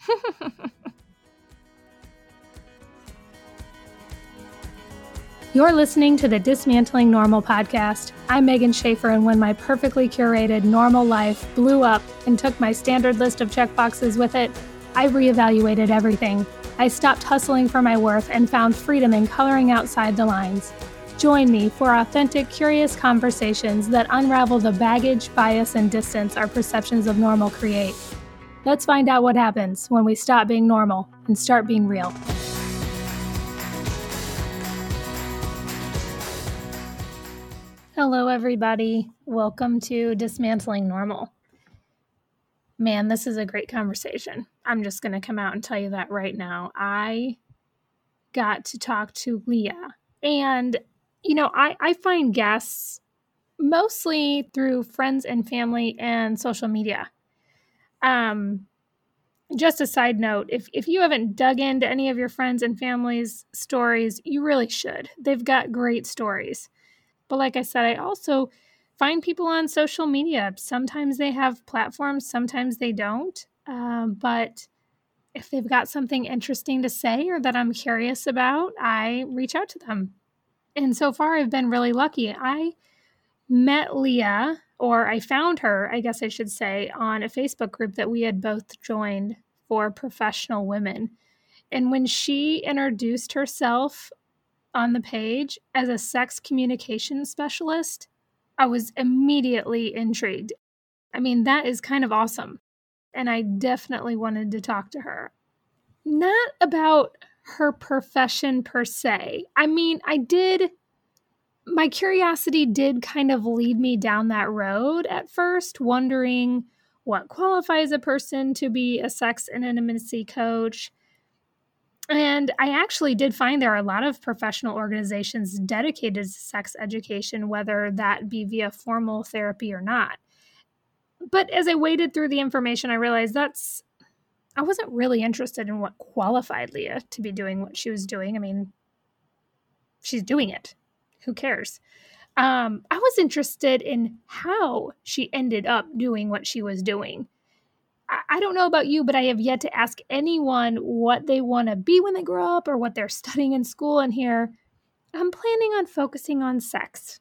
You're listening to the Dismantling Normal podcast. I'm Megan Schaefer, and when my perfectly curated normal life blew up and took my standard list of checkboxes with it, I reevaluated everything. I stopped hustling for my worth and found freedom in coloring outside the lines. Join me for authentic, curious conversations that unravel the baggage, bias, and distance our perceptions of normal create. Let's find out what happens when we stop being normal and start being real. Hello, everybody. Welcome to Dismantling Normal. Man, this is a great conversation. I'm just going to come out and tell you that right now. I got to talk to Leah. And, I find guests mostly through friends and family and social media. Just a side note, if you haven't dug into any of your friends and family's stories, you really should. They've got great stories. But like I said, I also find people on social media. Sometimes they have platforms, sometimes they don't. But if they've got something interesting to say or that I'm curious about, I reach out to them. And so far, I've been really lucky. I met Leah, or I found her, I guess I should say, on a Facebook group that we had both joined for professional women. And when she introduced herself on the page as a sex communication specialist, I was immediately intrigued. I mean, that is kind of awesome. And I definitely wanted to talk to her. Not about her profession per se. I mean, my curiosity did kind of lead me down that road at first, wondering what qualifies a person to be a sex and intimacy coach. And I actually did find there are a lot of professional organizations dedicated to sex education, whether that be via formal therapy or not. But as I waded through the information, I realized I wasn't really interested in what qualified Leah to be doing what she was doing. I mean, she's doing it. Who cares? I was interested in how she ended up doing what she was doing. I don't know about you, but I have yet to ask anyone what they want to be when they grow up or what they're studying in school. And here, I'm planning on focusing on sex.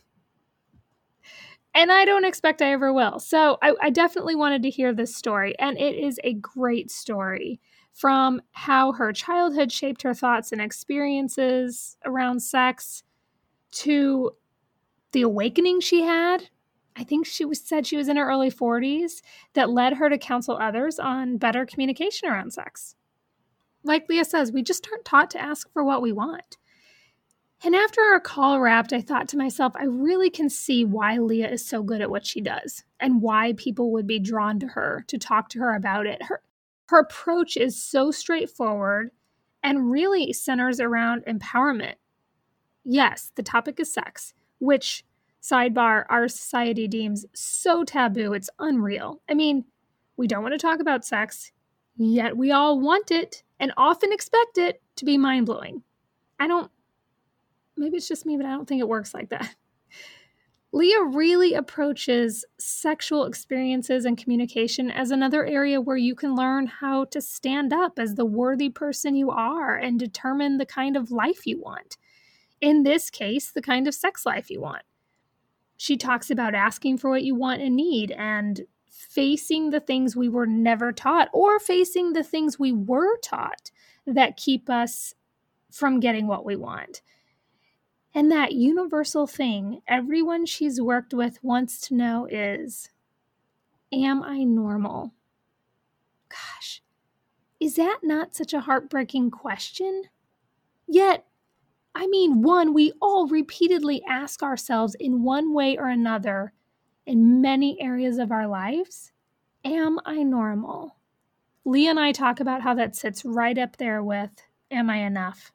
And I don't expect I ever will. So I definitely wanted to hear this story. And it is a great story, from how her childhood shaped her thoughts and experiences around sex to the awakening she had. I think said she was in her early 40s, that led her to counsel others on better communication around sex. Like Leah says, we just aren't taught to ask for what we want. And after our call wrapped, I thought to myself, I really can see why Leah is so good at what she does and why people would be drawn to her to talk to her about it. Her approach is so straightforward and really centers around empowerment. Yes, the topic is sex, which, sidebar, our society deems so taboo, it's unreal. I mean, we don't want to talk about sex, yet we all want it and often expect it to be mind-blowing. Maybe it's just me, but I don't think it works like that. Leah really approaches sexual experiences and communication as another area where you can learn how to stand up as the worthy person you are and determine the kind of life you want. In this case, the kind of sex life you want. She talks about asking for what you want and need and facing the things we were never taught, or facing the things we were taught that keep us from getting what we want. And that universal thing everyone she's worked with wants to know is, am I normal? Gosh, is that not such a heartbreaking question? Yet, one we all repeatedly ask ourselves in one way or another in many areas of our lives. Am I normal? Leah and I talk about how that sits right up there with, am I enough?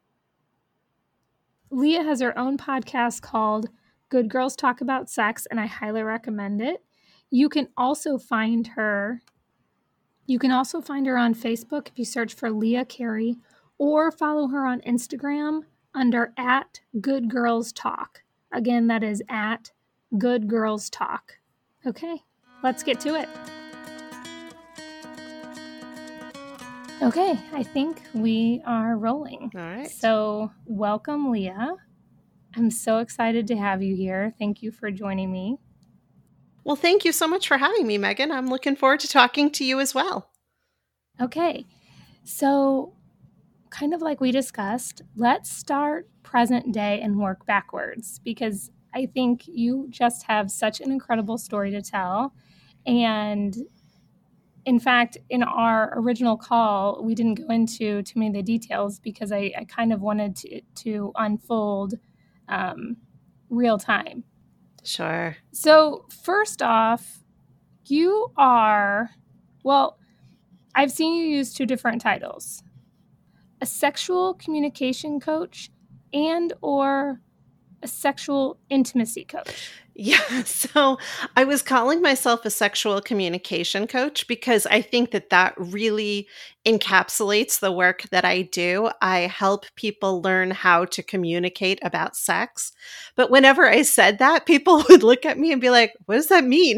Leah has her own podcast called Good Girls Talk About Sex, and I highly recommend it. You can also find her on Facebook if you search for Leah Carey, or follow her on Instagram under @GoodGirlsTalk. Again, that is @GoodGirlsTalk. Okay, let's get to it. Okay, I think we are rolling. All right. So, welcome, Leah. I'm so excited to have you here. Thank you for joining me. Well, thank you so much for having me, Megan. I'm looking forward to talking to you as well. Okay, so kind of like we discussed, let's start present day and work backwards because I think you just have such an incredible story to tell. And in fact, in our original call, we didn't go into too many of the details because I kind of wanted to unfold real time. Sure. So, first off, you are, well, I've seen you use two different titles, a sexual communication coach and or a sexual intimacy coach. Yeah, so I was calling myself a sexual communication coach because I think that that really encapsulates the work that I do. I help people learn how to communicate about sex. But whenever I said that, people would look at me and be like, what does that mean?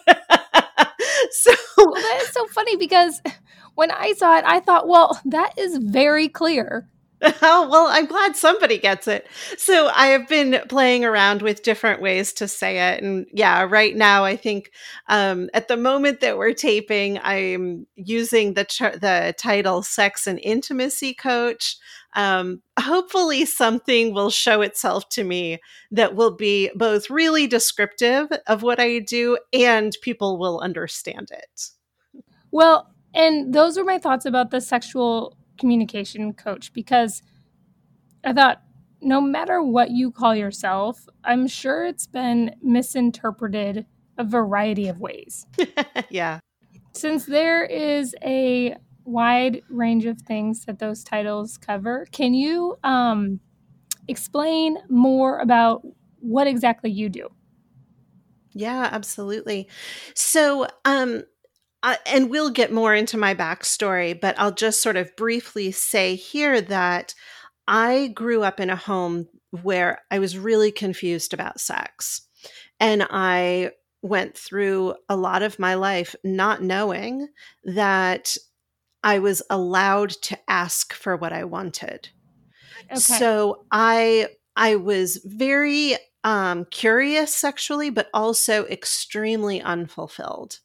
So, Well, that is so funny because when I saw it, I thought, well, that is very clear. oh, well, I'm glad somebody gets it. So I have been playing around with different ways to say it. And yeah, right now, I think at the moment that we're taping, I'm using the title Sex and Intimacy Coach. Hopefully, something will show itself to me that will be both really descriptive of what I do and people will understand it. Well, and those were my thoughts about the sexual communication coach because I thought no matter what you call yourself, I'm sure it's been misinterpreted a variety of ways. Yeah. Since there is a wide range of things that those titles cover, can you explain more about what exactly you do? Yeah, absolutely. So, and we'll get more into my backstory, but I'll just sort of briefly say here that I grew up in a home where I was really confused about sex. And I went through a lot of my life not knowing that I was allowed to ask for what I wanted. Okay. So I was very curious sexually, but also extremely unfulfilled.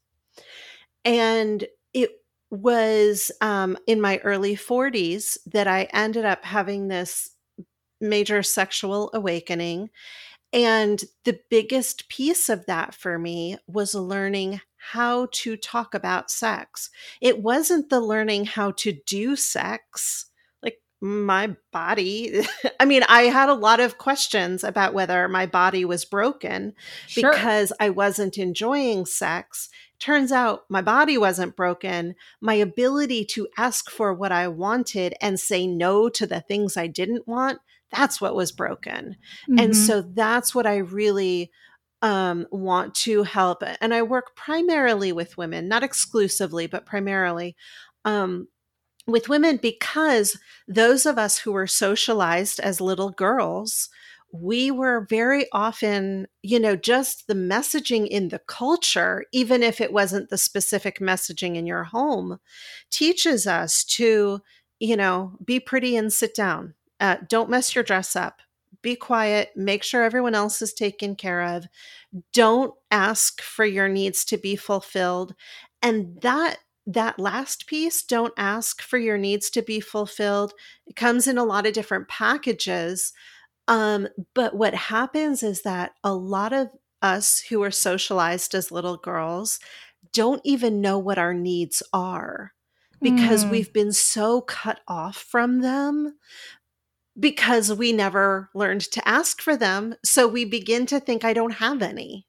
And it was in my early 40s that I ended up having this major sexual awakening. And the biggest piece of that for me was learning how to talk about sex. It wasn't the learning how to do sex, like my body. I mean, I had a lot of questions about whether my body was broken Sure. because I wasn't enjoying sex. Turns out my body wasn't broken. My ability to ask for what I wanted and say no to the things I didn't want, that's what was broken. And Mm-hmm. so that's what I really want to help. And I work primarily with women, not exclusively, but primarily um, with women because those of us who were socialized as little girls, we were very often, just the messaging in the culture, even if it wasn't the specific messaging in your home, teaches us to, be pretty and sit down. Don't mess your dress up. Be quiet. Make sure everyone else is taken care of. Don't ask for your needs to be fulfilled. And that last piece, don't ask for your needs to be fulfilled, it comes in a lot of different packages. But what happens is that a lot of us who are socialized as little girls don't even know what our needs are because Mm. we've been so cut off from them because we never learned to ask for them. So we begin to think, I don't have any.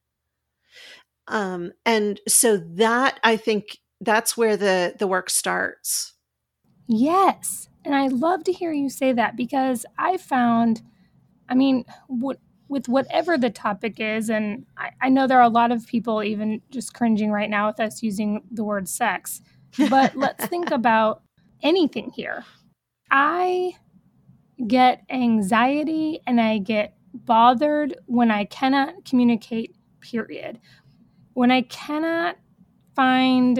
And so that I think that's where the work starts. Yes. And I love to hear you say that because I found, I mean, with whatever the topic is, and I know there are a lot of people even just cringing right now with us using the word sex, but let's think about anything here. I get anxiety and I get bothered when I cannot communicate, period. When I cannot find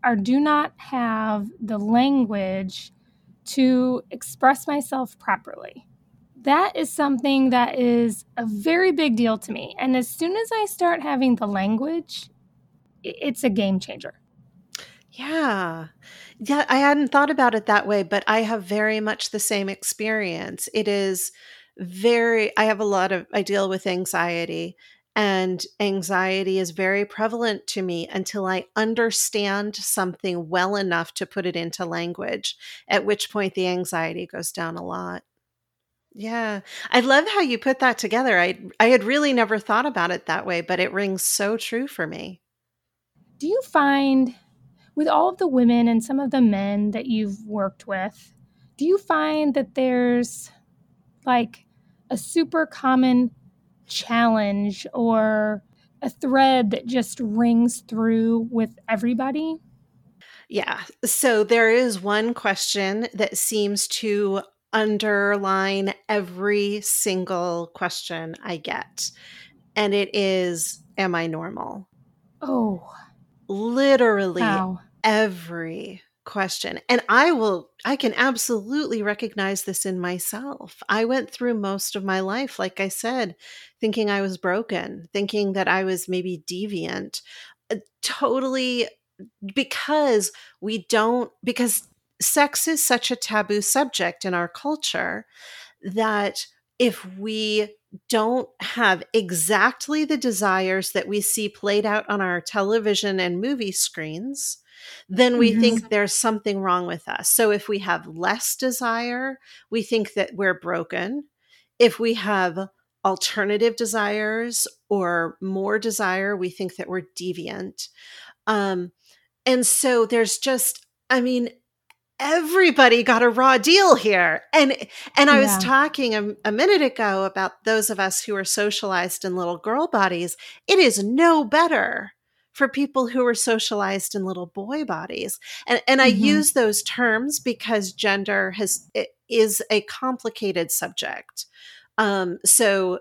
or do not have the language to express myself properly. That is something that is a very big deal to me. And as soon as I start having the language, it's a game changer. Yeah. Yeah, I hadn't thought about it that way, but I have very much the same experience. It is I have a lot of, I deal with anxiety, and anxiety is very prevalent to me until I understand something well enough to put it into language, at which point the anxiety goes down a lot. Yeah. I love how you put that together. I had really never thought about it that way, but it rings so true for me. Do you find, with all of the women and some of the men that you've worked with, do you find that there's like a super common challenge or a thread that just rings through with everybody? Yeah. So there is one question that seems to underline every single question I get, and it is, am I normal? Oh, Literally wow. every question. And I can absolutely recognize this in myself. I went through most of my life, like I said, thinking I was broken, thinking that I was maybe deviant, totally, because sex is such a taboo subject in our culture, that if we don't have exactly the desires that we see played out on our television and movie screens, then we Mm-hmm. think there's something wrong with us. So if we have less desire, we think that we're broken. If we have alternative desires or more desire, we think that we're deviant. Um, and so there's just, I mean, everybody got a raw deal here. And I was Yeah. talking a minute ago about those of us who are socialized in little girl bodies. It is no better for people who are socialized in little boy bodies. And I Mm-hmm. use those terms because is a complicated subject. So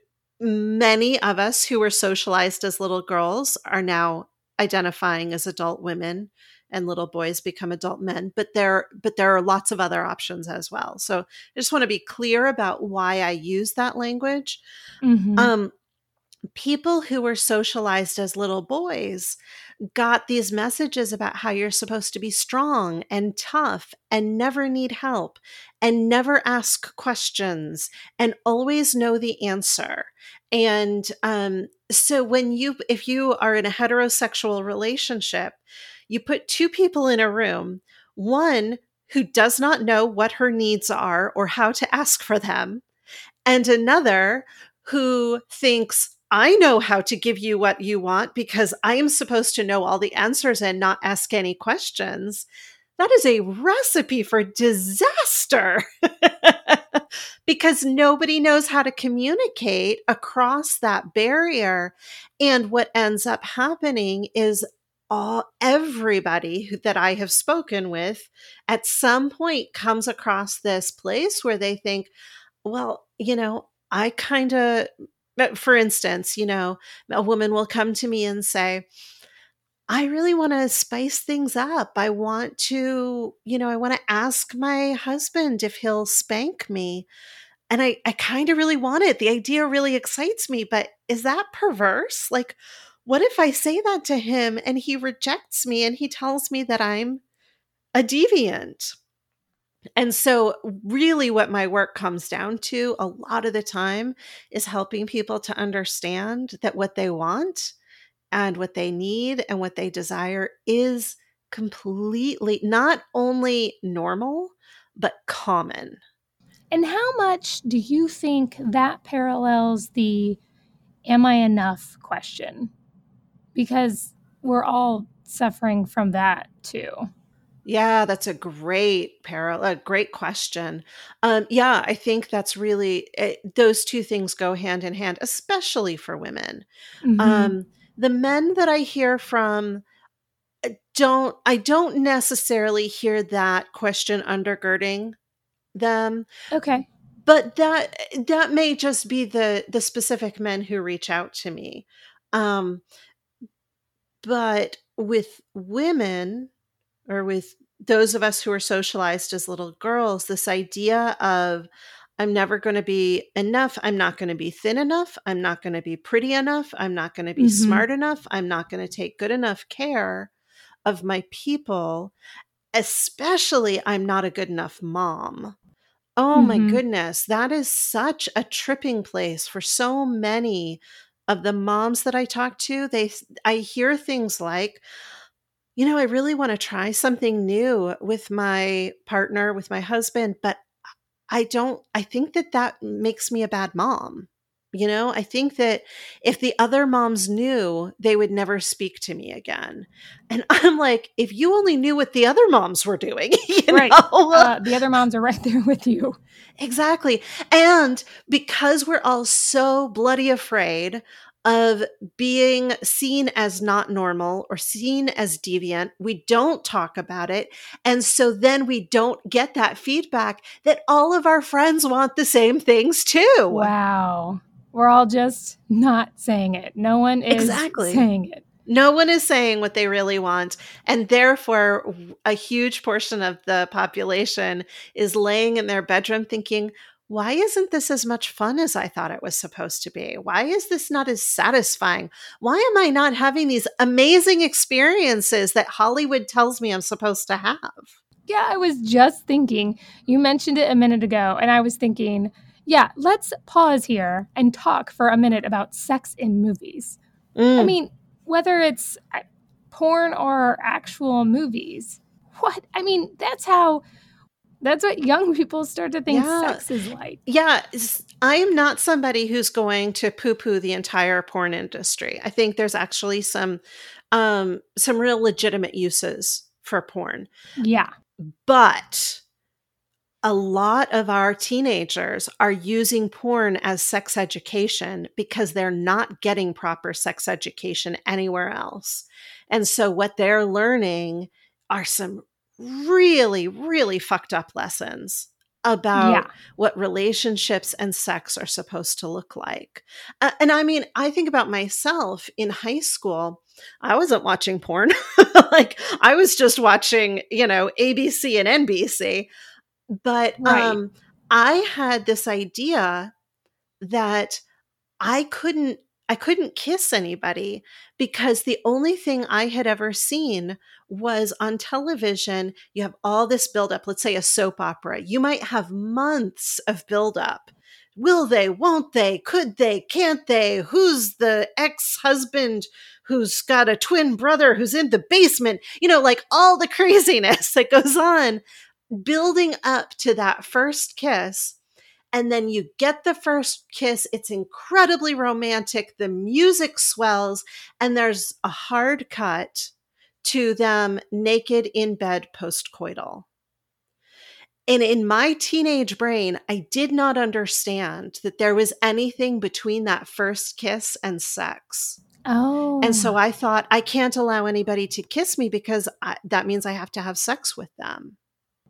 many of us who were socialized as little girls are now identifying as adult women, and little boys become adult men, but there are lots of other options as well. So I just want to be clear about why I use that language. Mm-hmm. um People who were socialized as little boys got these messages about how you're supposed to be strong and tough and never need help and never ask questions and always know the answer. And so if you are in a heterosexual relationship, you put two people in a room, one who does not know what her needs are or how to ask for them, and another who thinks, I know how to give you what you want because I am supposed to know all the answers and not ask any questions. That is a recipe for disaster because nobody knows how to communicate across that barrier. And what ends up happening is everybody that I have spoken with at some point comes across this place where they think, well, I kind of, for instance, a woman will come to me and say, I really want to spice things up. I want to ask my husband if he'll spank me. And I kind of really want it. The idea really excites me, but is that perverse? Like, what if I say that to him and he rejects me and he tells me that I'm a deviant? And so, really, what my work comes down to a lot of the time is helping people to understand that what they want and what they need and what they desire is completely not only normal, but common. And how much do you think that parallels the am I enough question? Because we're all suffering from that too. Yeah, that's a great question. Yeah, I think that's really, those two things go hand in hand, especially for women. Mm-hmm. The men that I hear from, I don't necessarily hear that question undergirding them, Okay. but that may just be the specific men who reach out to me. Um, but with women, or with those of us who are socialized as little girls, this idea of I'm never going to be enough. I'm not going to be thin enough. I'm not going to be pretty enough. I'm not going to be Mm-hmm. smart enough. I'm not going to take good enough care of my people. Especially, I'm not a good enough mom. Oh my Mm-hmm. goodness, that is such a tripping place for so many of the moms that I talk to. I hear things like, I really want to try something new with my partner, with my husband, but I think that makes me a bad mom. I think that if the other moms knew, they would never speak to me again. And I'm like, if you only knew what the other moms were doing, Right. The other moms are right there with you. Exactly. And because we're all so bloody afraid of being seen as not normal or seen as deviant, we don't talk about it. And so then we don't get that feedback that all of our friends want the same things too. Wow. We're all just not saying it. No one is Exactly. saying it. No one is saying what they really want. And therefore, a huge portion of the population is laying in their bedroom thinking, why isn't this as much fun as I thought it was supposed to be? Why is this not as satisfying? Why am I not having these amazing experiences that Hollywood tells me I'm supposed to have? Yeah, I was just thinking, you mentioned it a minute ago, and I was thinking, yeah, let's pause here and talk for a minute about sex in movies. I Mm, mean, whether it's porn or actual movies, what? I mean, that's what young people start to think yeah. sex is like. Yeah, I am not somebody who's going to poo-poo the entire porn industry. I think there's actually some real legitimate uses for porn. Yeah. But a lot of our teenagers are using porn as sex education because they're not getting proper sex education anywhere else. And so what they're learning are some really, really fucked up lessons Yeah. about what relationships and sex are supposed to look like. And I mean, I think about myself in high school. I wasn't watching porn. Like I was just watching, ABC and NBC. But Right. I had this idea that I couldn't I couldn't kiss anybody because the only thing I had ever seen was on television. You have all this buildup, let's say a soap opera. You might have months of buildup. Will they, won't they, could they, can't they? Who's the ex-husband who's got a twin brother who's in the basement? Like all the craziness that goes on building up to that first kiss. And then you get the first kiss. It's incredibly romantic. The music swells, and there's a hard cut to them naked in bed postcoital. And in my teenage brain, I did not understand that there was anything between that first kiss and sex. And Oh. so I thought, I can't allow anybody to kiss me because that means I have to have sex with them.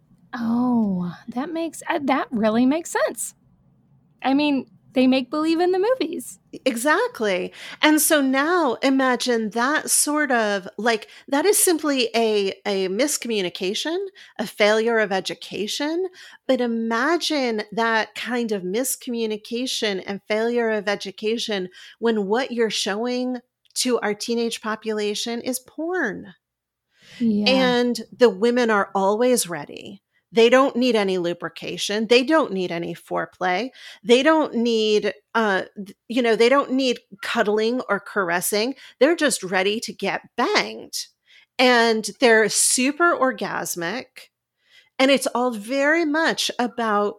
Oh, that really makes sense. I mean, they make believe in the movies. Exactly. And so now imagine that sort of like that is simply a miscommunication, a failure of education. But imagine that kind of miscommunication and failure of education when what you're showing to our teenage population is porn. Yeah. And the women are always ready. They don't need any lubrication. They don't need any foreplay. They don't need, they don't need cuddling or caressing. They're just ready to get banged. And they're super orgasmic. And it's all very much about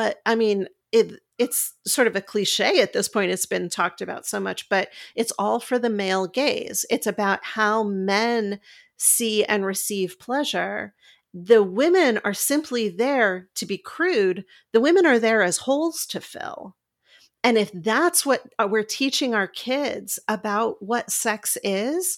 it's sort of a cliche at this point. It's been talked about so much, but it's all for the male gaze. It's about how men see and receive pleasure. The women are simply there to be crude. The women are there as holes to fill. And if that's what we're teaching our kids about what sex is,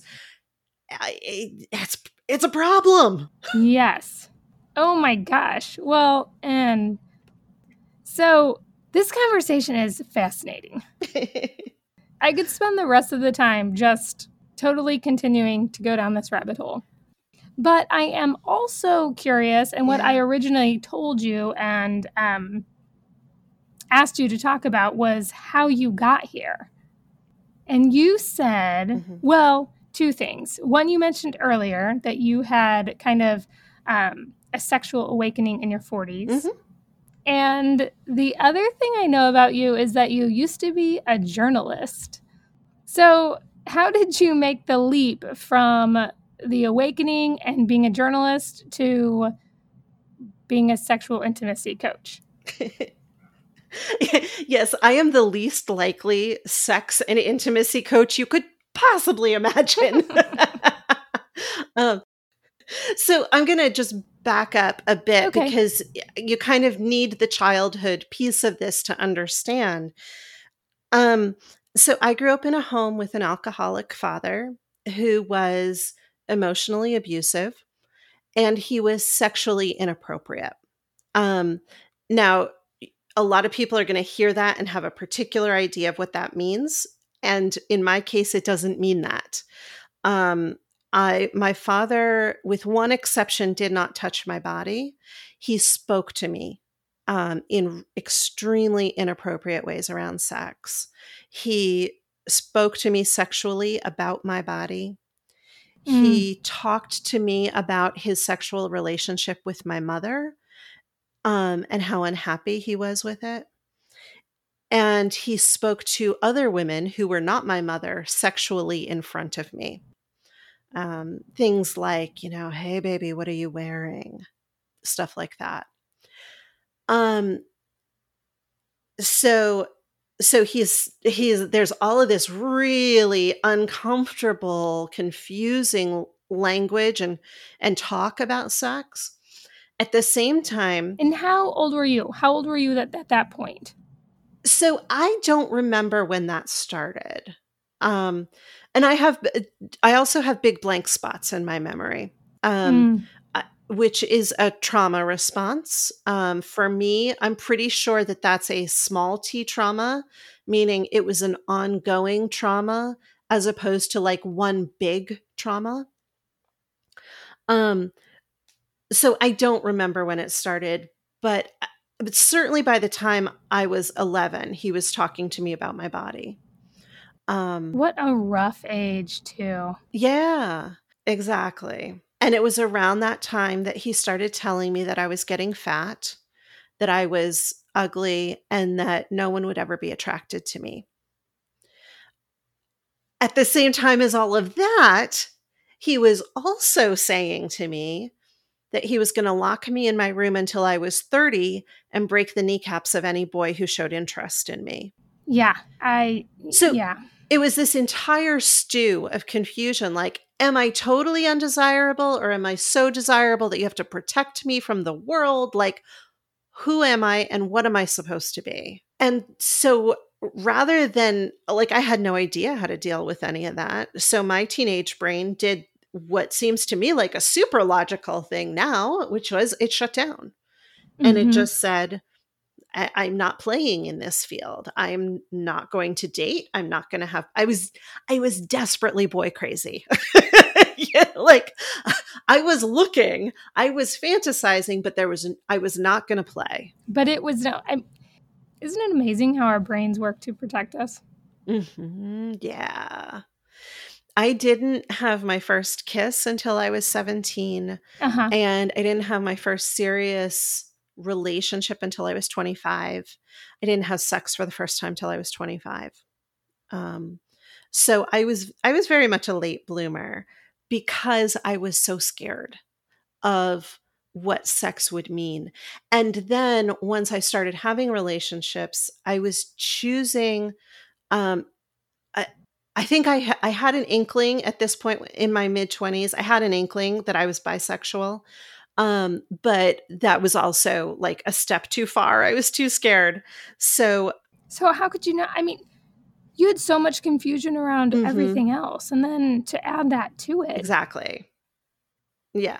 it's a problem. Yes. Oh my gosh. Well, and so this conversation is fascinating. I could spend the rest of the time just totally continuing to go down this rabbit hole. But I am also curious, and what I originally told you and asked you to talk about was how you got here. And you said, well, two things. One, you mentioned earlier that you had kind of a sexual awakening in your 40s. And the other thing I know about you is that you used to be a journalist. So, how did you make the leap from the awakening and being a journalist to being a sexual intimacy coach? Yes, I am the least likely sex and intimacy coach you could possibly imagine. So I'm going to just back up a bit because you kind of need the childhood piece of this to understand. So I grew up in a home with an alcoholic father who was emotionally abusive, and he was sexually inappropriate. Now, a lot of people are going to hear that and have a particular idea of what that means. And in my case, it doesn't mean that. My father, with one exception, did not touch my body. He spoke to me in extremely inappropriate ways around sex. He spoke to me sexually about my body. He talked to me about his sexual relationship with my mother, and how unhappy he was with it. And he spoke to other women who were not my mother sexually in front of me. Things like, hey, baby, what are you wearing? Stuff like that. So there's all of this really uncomfortable, confusing language and talk about sex. At the same time. And how old were you? How old were you at that point? So I don't remember when that started. And I also have big blank spots in my memory, which is a trauma response. For me, I'm pretty sure that that's a small t trauma, meaning it was an ongoing trauma as opposed to like one big trauma. So I don't remember when it started, but certainly by the time I was 11, he was talking to me about my body. What a rough age, too. Yeah, exactly. And it was around that time that he started telling me that I was getting fat, that I was ugly, and that no one would ever be attracted to me. At the same time as all of that, he was also saying to me that he was going to lock me in my room until I was 30 and break the kneecaps of any boy who showed interest in me. Yeah, It was this entire stew of confusion. Like, am I totally undesirable, or am I so desirable that you have to protect me from the world? Like, who am I and what am I supposed to be? And so rather than, like, I had no idea how to deal with any of that. So my teenage brain did what seems to me like a super logical thing now, which was it shut down. And it just said, I'm not playing in this field. I'm not going to date. I'm not going to have, I was desperately boy crazy. Yeah, like I was looking, I was fantasizing, but I was not going to play. But it was isn't it amazing how our brains work to protect us? Yeah. I didn't have my first kiss until I was 17. And I didn't have my first serious relationship until I was 25. I didn't have sex for the first time till I was 25. So I was very much a late bloomer because I was so scared of what sex would mean. And then once I started having relationships, I was choosing, I think I had an inkling at this point in my mid-20s. I had an inkling that I was bisexual. But that was also like a step too far. I was too scared. So how could you not? I mean, you had so much confusion around everything else. And then to add that to it. Exactly. Yeah.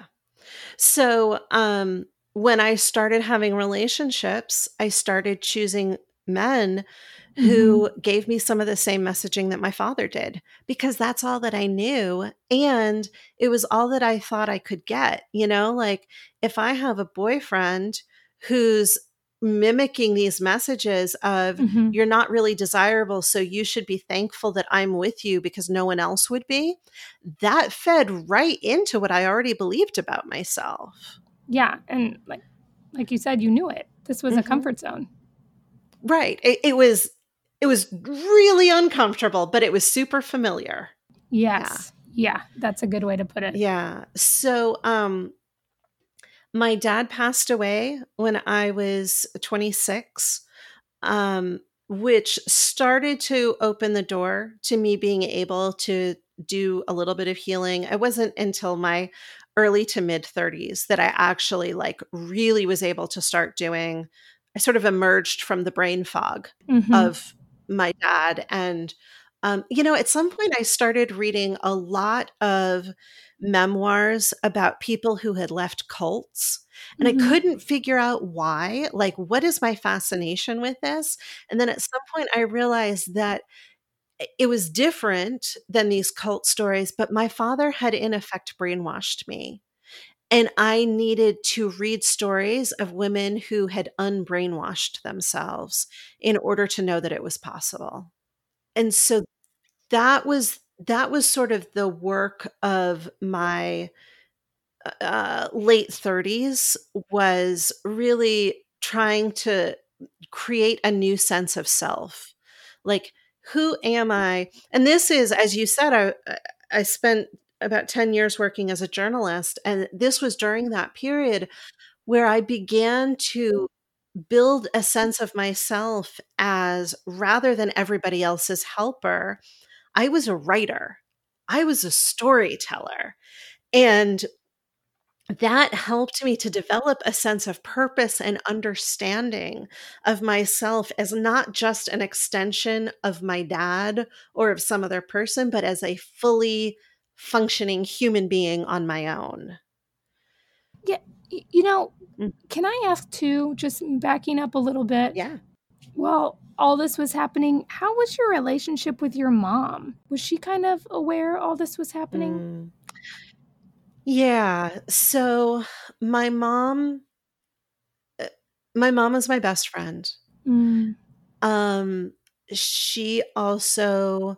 So when I started having relationships, I started choosing men Mhm. who gave me some of the same messaging that my father did, because that's all that I knew, and it was all that I thought I could get, like, if I have a boyfriend who's mimicking these messages of, Mhm. "You're not really desirable, so you should be thankful that I'm with you because no one else would be," that fed right into what I already believed about myself. Yeah, and like you said, you knew it. This was a Mhm. comfort zone. Right. It was really uncomfortable, but it was super familiar. Yeah. Yes. Yeah, that's a good way to put it. Yeah. So, my dad passed away when I was 26, um, which started to open the door to me being able to do a little bit of healing. It wasn't until my early to mid 30s that I actually like really was able to start doing. I sort of emerged from the brain fog Mhm. of my dad. And, at some point, I started reading a lot of memoirs about people who had left cults. And I Mhm. couldn't figure out why. Like, what is my fascination with this? And then at some point, I realized that it was different than these cult stories, but my father had, in effect, brainwashed me. And I needed to read stories of women who had unbrainwashed themselves in order to know that it was possible. And so that was sort of the work of my late 30s, was really trying to create a new sense of self. Like, who am I? And this is, as you said, I spent about 10 years working as a journalist, and this was during that period where I began to build a sense of myself as, rather than everybody else's helper, I was a writer. I was a storyteller. And that helped me to develop a sense of purpose and understanding of myself as not just an extension of my dad or of some other person, but as a fully functioning human being on my own. Yeah, you know, Mm, can I ask too, just backing up a little bit, yeah. while all this was happening, how was your relationship with your mom? Was she kind of aware all this was happening? Mm. Yeah. So my mom, uh, my mom was my best friend. Mm. Um, she also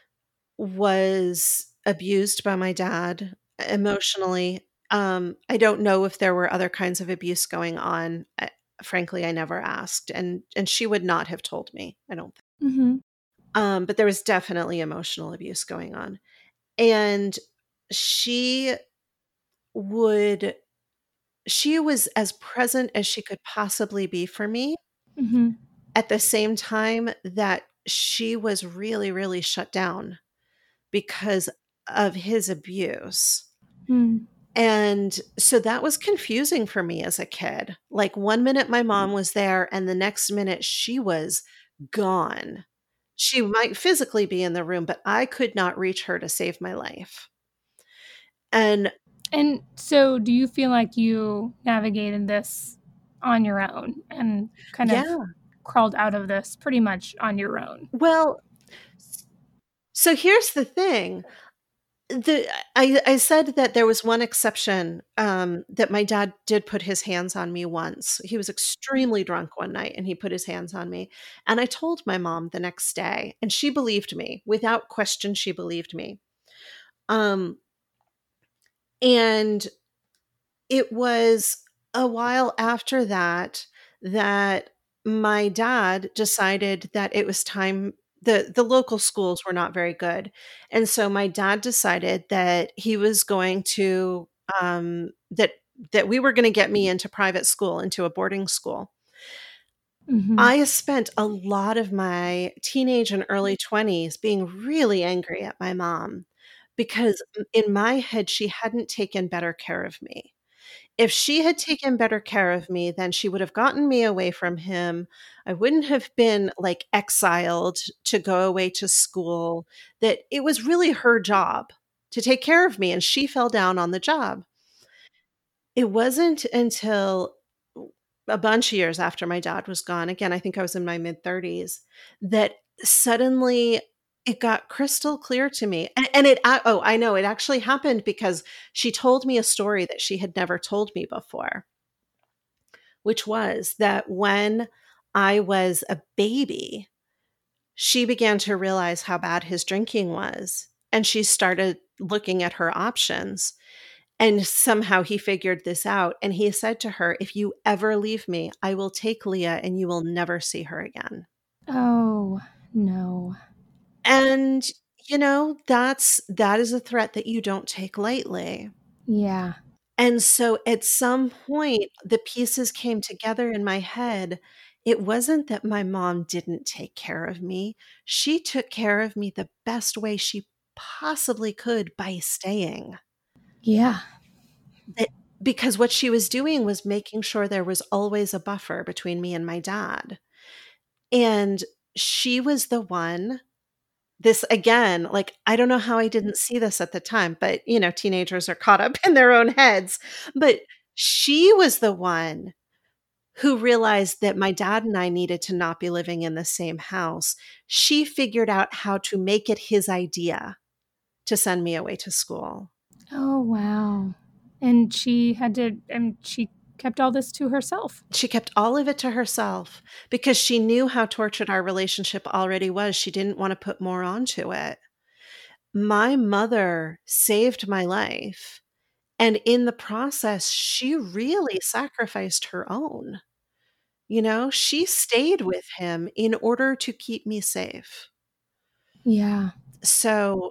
was abused by my dad emotionally. I don't know if there were other kinds of abuse going on. Frankly, I never asked, and she would not have told me, I don't think. Mhm. But there was definitely emotional abuse going on. And she would she was as present as she could possibly be for me, Mhm. at the same time that she was really, really shut down because of his abuse. Mm. And so that was confusing for me as a kid. Like, one minute my mom was there, and the next minute she was gone. She might physically be in the room, but I could not reach her to save my life. And And so do you feel like you navigated this on your own and kind of yeah, crawled out of this pretty much on your own? well, s- so here's the thing. I said that there was one exception, that my dad did put his hands on me once. He was extremely drunk one night, and he put his hands on me, and I told my mom the next day, and she believed me. Without question, she believed me. Um, and it was a while after that that my dad decided that it was time. The local schools were not very good, and so my dad decided that he was going to, that we were gonna get me into private school, into a boarding school. Mhm. I spent a lot of my teenage and early 20s being really angry at my mom because, in my head, she hadn't taken better care of me. If she had taken better care of me, then she would have gotten me away from him. I wouldn't have been, like, exiled to go away to school, that it was really her job to take care of me, and she fell down on the job. It wasn't until a bunch of years after my dad was gone, again, I think I was in my mid-30s, that suddenly it got crystal clear to me. And oh, I know, it actually happened because she told me a story that she had never told me before, which was that when I was a baby, she began to realize how bad his drinking was, and she started looking at her options. And somehow he figured this out. And he said to her, "If you ever leave me, I will take Leah and you will never see her again." Oh, no. And, that is a threat that you don't take lightly. Yeah. And so at some point, the pieces came together in my head. It wasn't that my mom didn't take care of me. She took care of me the best way she possibly could by staying. Yeah. That because what she was doing was making sure there was always a buffer between me and my dad. And she was the one, this again, like, I don't know how I didn't see this at the time, but, teenagers are caught up in their own heads. But she was the one who realized that my dad and I needed to not be living in the same house. She figured out how to make it his idea to send me away to school. Oh, wow. And she kept all this to herself. She kept all of it to herself because she knew how tortured our relationship already was. She didn't want to put more onto it. My mother saved my life. And in the process, she really sacrificed her own. She stayed with him in order to keep me safe. Yeah. So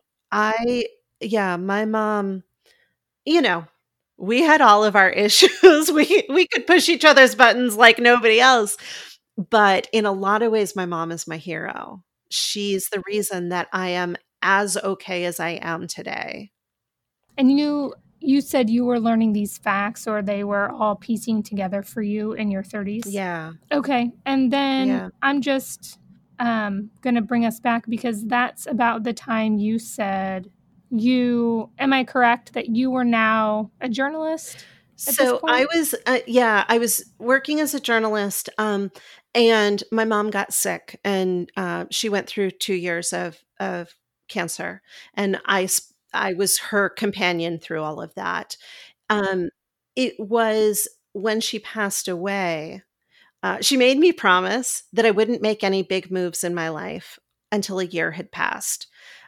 yeah, my mom, you know, we had all of our issues. We could push each other's buttons like nobody else. But in a lot of ways, my mom is my hero. She's the reason that I am as okay as I am today. And you said you were learning these facts, or they were all piecing together for you in your 30s? Yeah. Okay. And then Yeah. I'm just going to bring us back, because that's about the time you said am I correct that you were now a journalist at this So point? I was working as a journalist, and my mom got sick, and she went through 2 years of cancer, and I was her companion through all of that. Um, it was when she passed away. She made me promise that I wouldn't make any big moves in my life until a year had passed,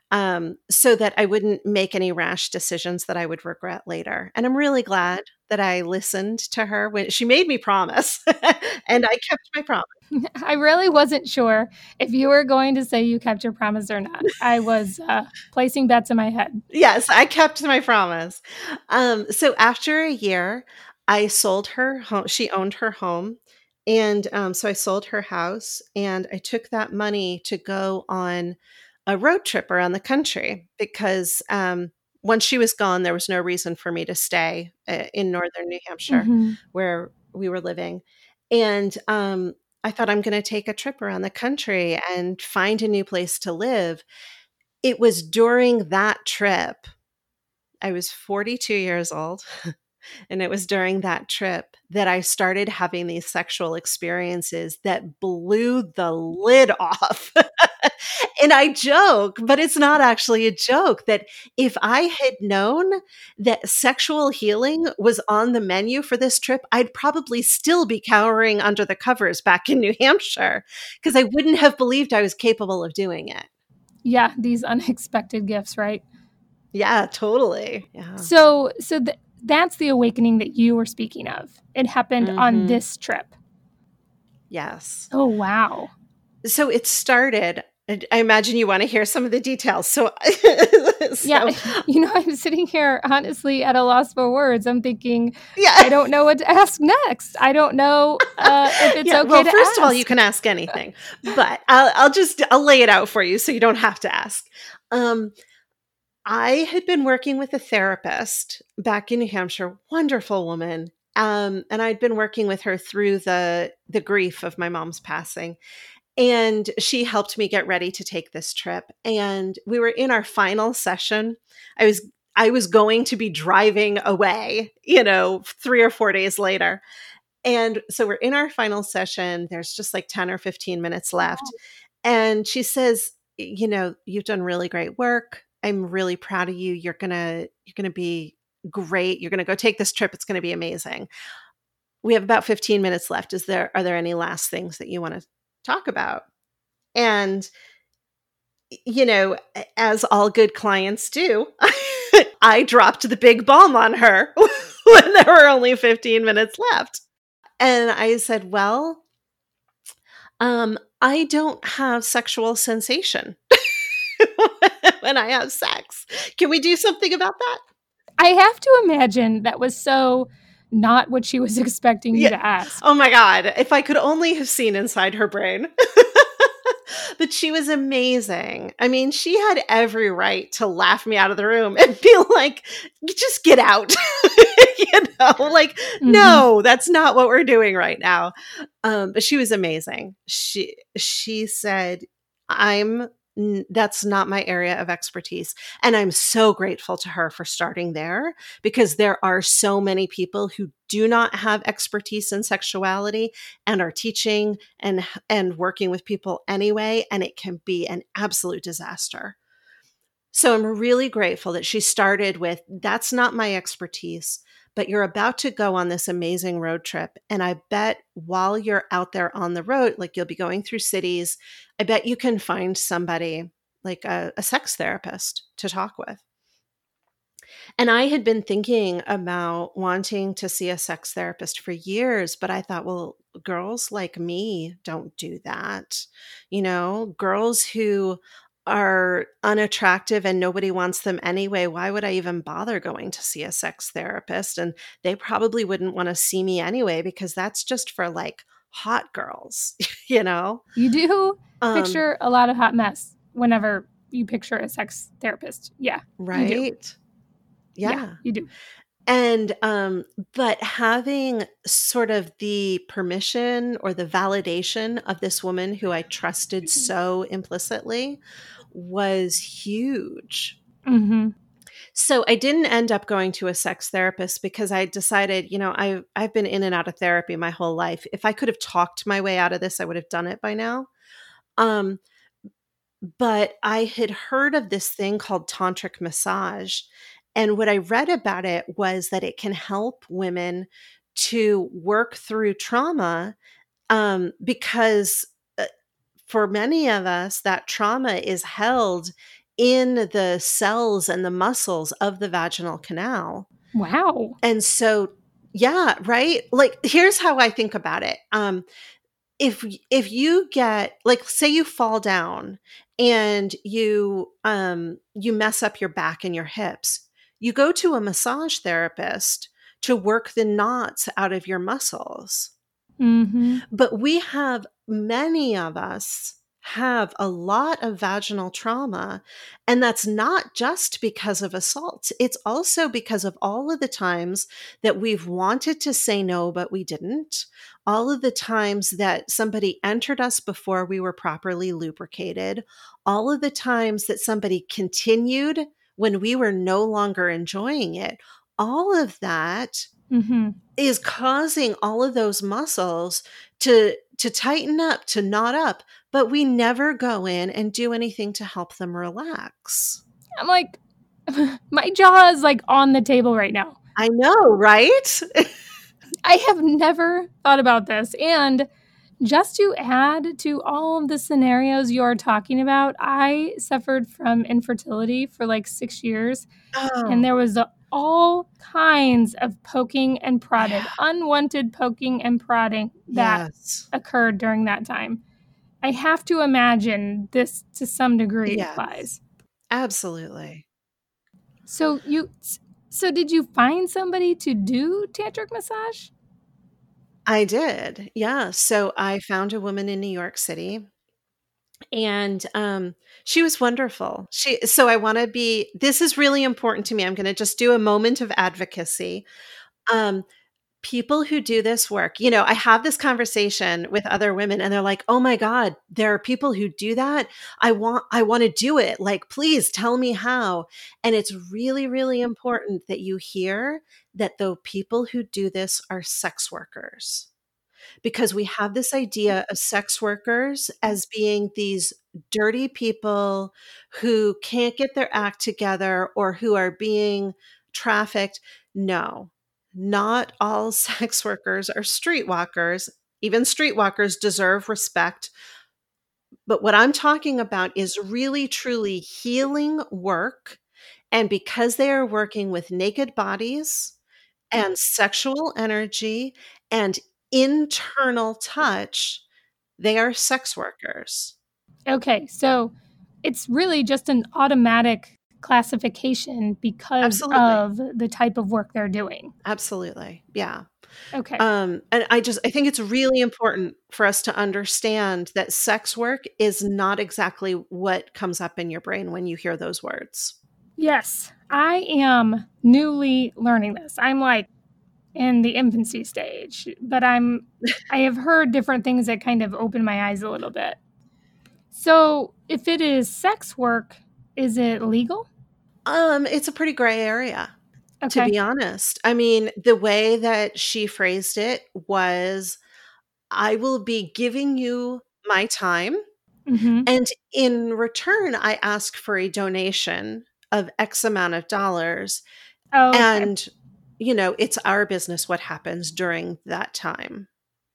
so that I wouldn't make any rash decisions that I would regret later. And I'm really glad that I listened to her when she made me promise, and I kept my promise. I really wasn't sure if you were going to say you kept your promise or not. I was placing bets in my head. Yes, I kept my promise. So after a year, I sold her home. She owned her home. And so I sold her house, and I took that money to go on a road trip around the country because once she was gone, there was no reason for me to stay in northern New Hampshire Mm-hmm. where we were living. And I thought, I'm going to take a trip around the country and find a new place to live. It was during that trip, I was 42 years old, and it was during that trip that I started having these sexual experiences that blew the lid off. And I joke, but it's not actually a joke, that if I had known that sexual healing was on the menu for this trip, I'd probably still be cowering under the covers back in New Hampshire because I wouldn't have believed I was capable of doing it. Yeah, these unexpected gifts, right? Yeah, totally. Yeah. That's the awakening that you were speaking of. It happened on Mhm. this trip. Yes. Oh, wow. So it started, and I imagine you want to hear some of the details. So, Yeah, so I'm sitting here honestly at a loss for words. I'm thinking, I yeah, don't know what to ask next. I don't know if it's yeah. okay Well, to first of all, you ask. can ask anything, but I'll lay it out for you so you don't have to ask. Um, I had been working with a therapist back in New Hampshire, wonderful woman. And I'd been working with her through the grief of my mom's passing. And she helped me get ready to take this trip. And we were in our final session. I was going to be driving away, 3 or 4 days later. And so we're in our final session. There's just like 10 or 15 minutes left. And she says, you've done really great work. I'm really proud of you. You're going to be great. You're going to go take this trip. It's going to be amazing. We have about 15 minutes left. Are there any last things that you want to talk about? And, as all good clients do, I dropped the big bomb on her when there were only 15 minutes left. And I said, well, I don't have sexual sensation when I have sex. Can we do something about that? I have to imagine that was so not what she was expecting you to ask. Oh my God. If I could only have seen inside her brain. But she was amazing. I mean, she had every right to laugh me out of the room and be like, just get out. No, that's not what we're doing right now. But she was amazing. She said, that's not my area of expertise. And I'm so grateful to her for starting there, because there are so many people who do not have expertise in sexuality and are teaching and working with people anyway. And it can be an absolute disaster. So I'm really grateful that she started with, that's not my expertise, but you're about to go on this amazing road trip. And I bet while you're out there on the road, like you'll be going through cities, I bet you can find somebody like a sex therapist to talk with. And I had been thinking about wanting to see a sex therapist for years, but I thought, well, girls like me don't do that. Girls who are unattractive and nobody wants them anyway, why would I even bother going to see a sex therapist? And they probably wouldn't want to see me anyway, because that's just for like hot girls, You do picture a lot of hot mess whenever you picture a sex therapist. Yeah. Right. You do. Yeah, you do. And, but having sort of the permission or the validation of this woman who I trusted so implicitly was huge. Mm-hmm. So I didn't end up going to a sex therapist, because I decided, I've been in and out of therapy my whole life. If I could have talked my way out of this, I would have done it by now. But I had heard of this thing called tantric massage. And what I read about it was that it can help women to work through trauma, because for many of us, that trauma is held in the cells and the muscles of the vaginal canal. Wow. And so, yeah, right? Like, here's how I think about it. If you get, like, say you fall down and you mess up your back and your hips, you go to a massage therapist to work the knots out of your muscles. Mm-hmm. But many of us have a lot of vaginal trauma, and that's not just because of assault. It's also because of all of the times that we've wanted to say no, but we didn't. All of the times that somebody entered us before we were properly lubricated. All of the times that somebody continued when we were no longer enjoying it. All of that is causing all of those muscles to tighten up, to knot up, but we never go in and do anything to help them relax. I'm like, my jaw is like on the table right now. I know, right? I have never thought about this. And just to add to all of the scenarios you're talking about, I suffered from infertility for like 6 years. Oh. And there was all kinds of poking and prodding, unwanted poking and prodding that occurred during that time. I have to imagine this to some degree applies. Absolutely. So did you find somebody to do tantric massage? I did. Yeah. So I found a woman in New York City, and she was wonderful. So I want to be, this is really important to me. I'm going to just do a moment of advocacy. People who do this work, I have this conversation with other women, and they're like, oh my God, there are people who do that. I want to do it. Like, please tell me how. And it's really, really important that you hear that the people who do this are sex workers. because we have this idea of sex workers as being these dirty people who can't get their act together or who are being trafficked. No, not all sex workers are streetwalkers. Even streetwalkers deserve respect. But what I'm talking about is really, truly healing work. And because they are working with naked bodies and sexual energy and internal touch, they are sex workers. Okay, so it's really just an automatic classification because Absolutely. of the type of work they're doing. Absolutely. Yeah. Okay. And I think it's really important for us to understand that sex work is not exactly what comes up in your brain when you hear those words. Yes, I am newly learning this. I'm like in the infancy stage, but I have heard different things that kind of open my eyes a little bit. So, if it is sex work, is it legal? It's a pretty gray area, to Okay. be honest. I mean, the way that she phrased it was, I will be giving you my time, Mhm. and in return, I ask for a donation of X amount of dollars. Okay. And, it's our business what happens during that time.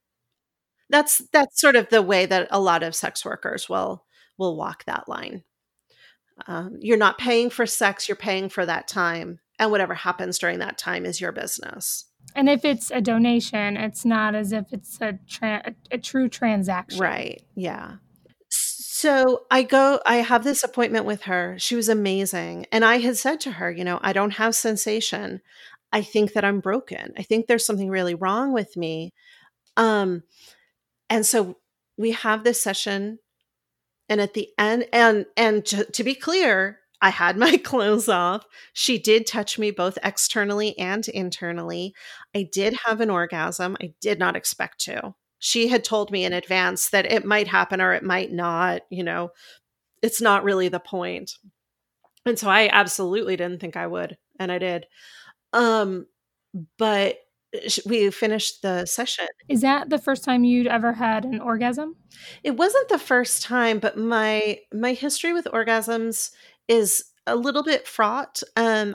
That's sort of the way that a lot of sex workers will walk that line. You're not paying for sex, you're paying for that time, and whatever happens during that time is your business. And if it's a donation, it's not as if it's a true transaction. Right, yeah. So, I have this appointment with her. She was amazing, and I had said to her, "I don't have sensation. I think that I'm broken. I think there's something really wrong with me." Um, and so we have this session. And at the end, and to be clear, I had my clothes off. She did touch me both externally and internally. I did have an orgasm. I did not expect to. She had told me in advance that it might happen or it might not, it's not really the point. And so I absolutely didn't think I would, and I did. Um, but we finished the session. Is that the first time you'd ever had an orgasm? It wasn't the first time, but my history with orgasms is a little bit fraught.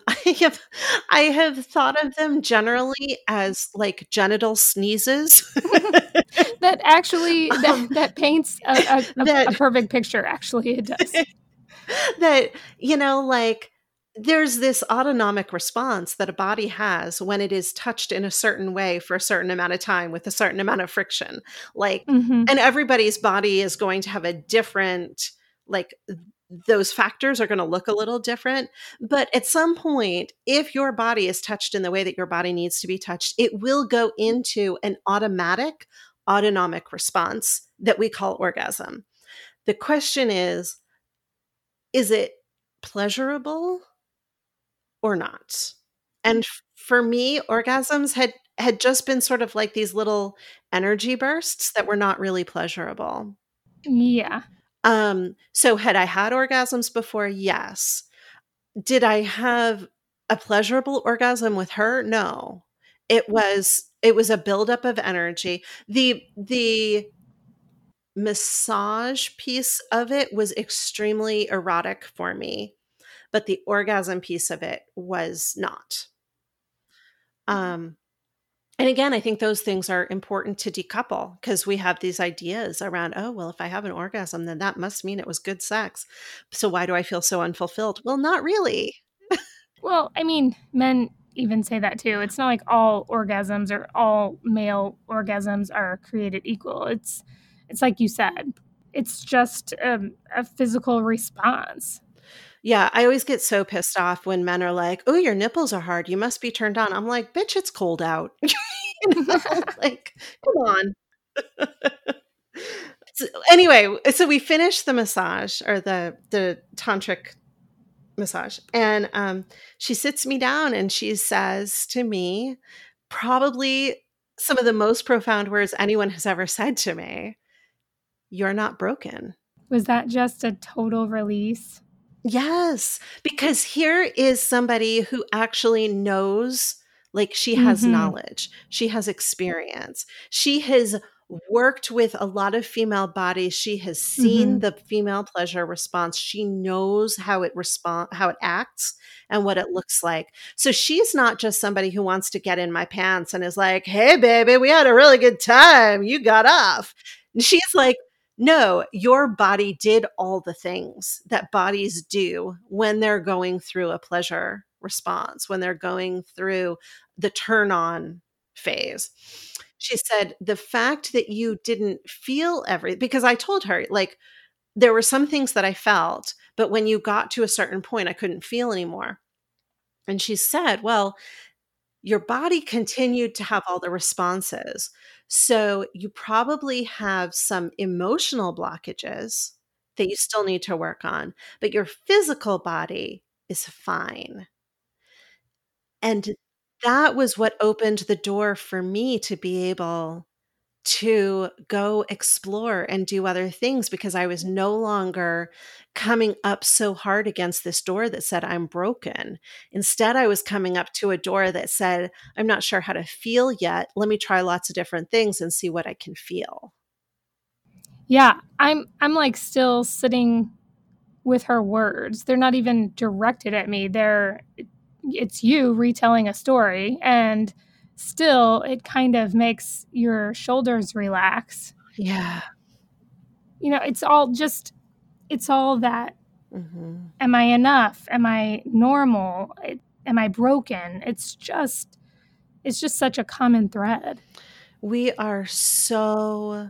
I have thought of them generally as like genital sneezes. That actually um, that paints a that perfect picture, actually, it does. that like there's this autonomic response that a body has when it is touched in a certain way for a certain amount of time with a certain amount of friction, like, Mhm. and everybody's body is going to have a different, like, those factors are going to look a little different, but at some point, if your body is touched in the way that your body needs to be touched, it will go into an automatic autonomic response that we call orgasm. The question is it pleasurable or not? And for me, orgasms had just been sort of like these little energy bursts that were not really pleasurable. Yeah. So had I had orgasms before? Yes. Did I have a pleasurable orgasm with her? No. It was a buildup of energy. The massage piece of it was extremely erotic for me, but the orgasm piece of it was not. Um, and again, I think those things are important to decouple because we have these ideas around, oh, well, if I have an orgasm, then that must mean it was good sex. So why do I feel so unfulfilled? Well, not really. Well, I mean, men even say that too. It's not like all orgasms or all male orgasms are created equal. It's like you said. It's just a physical response. Yeah, I always get so pissed off when men are like, oh, your nipples are hard. You must be turned on. I'm like, bitch, it's cold out. Like, come on. So, anyway, so we finished the massage or the tantric massage, and she sits me down and she says to me probably some of the most profound words anyone has ever said to me. You're not broken. Was that just a total release? Yes, because here is somebody who actually knows Like, she has Mhm. knowledge, she has experience, she has worked with a lot of female bodies, she has seen Mhm. the female pleasure response, she knows how it acts and what it looks like. So she's not just somebody who wants to get in my pants and is like, "Hey, baby, we had a really good time. You got off." She's like, "No, your body did all the things that bodies do when they're going through a pleasure response, when they're going through the turn on phase." She said, "The fact that you didn't feel because I told her, like, there were some things that I felt, but when you got to a certain point, I couldn't feel anymore." And she said, "Well, your body continued to have all the responses. So you probably have some emotional blockages that you still need to work on, but your physical body is fine." And that was what opened the door for me to be able to go explore and do other things, because I was no longer coming up so hard against this door that said, "I'm broken." Instead, I was coming up to a door that said, "I'm not sure how to feel yet. Let me try lots of different things and see what I can feel." Yeah, I'm like still sitting with her words. They're not even directed at me. It's you retelling a story, and still it kind of makes your shoulders relax. Yeah. You know, it's all that, Mhm. am I enough? Am I normal? Am I broken? It's just such a common thread. We are so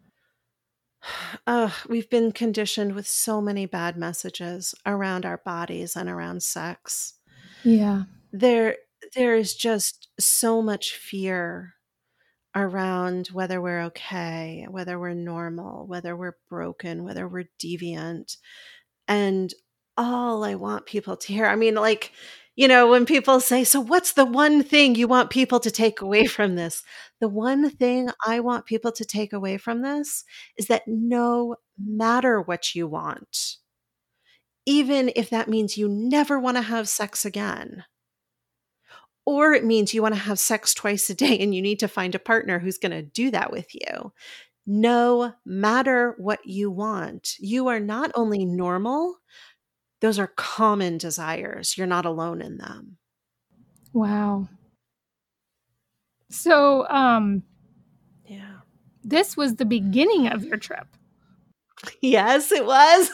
we've been conditioned with so many bad messages around our bodies and around sex. Yeah. There there is just so much fear around whether we're okay, whether we're normal, whether we're broken, whether we're deviant. And all I want people to hear, I mean, like, when people say, "So what's the one thing you want people to take away from this?" The one thing I want people to take away from this is that no matter what you want, even if that means you never want to have sex again, or it means you want to have sex twice a day and you need to find a partner who's going to do that with you. No matter what you want, you are not only normal, those are common desires. You're not alone in them. Wow. So, Yeah. this was the beginning of your trip. Yes, it was.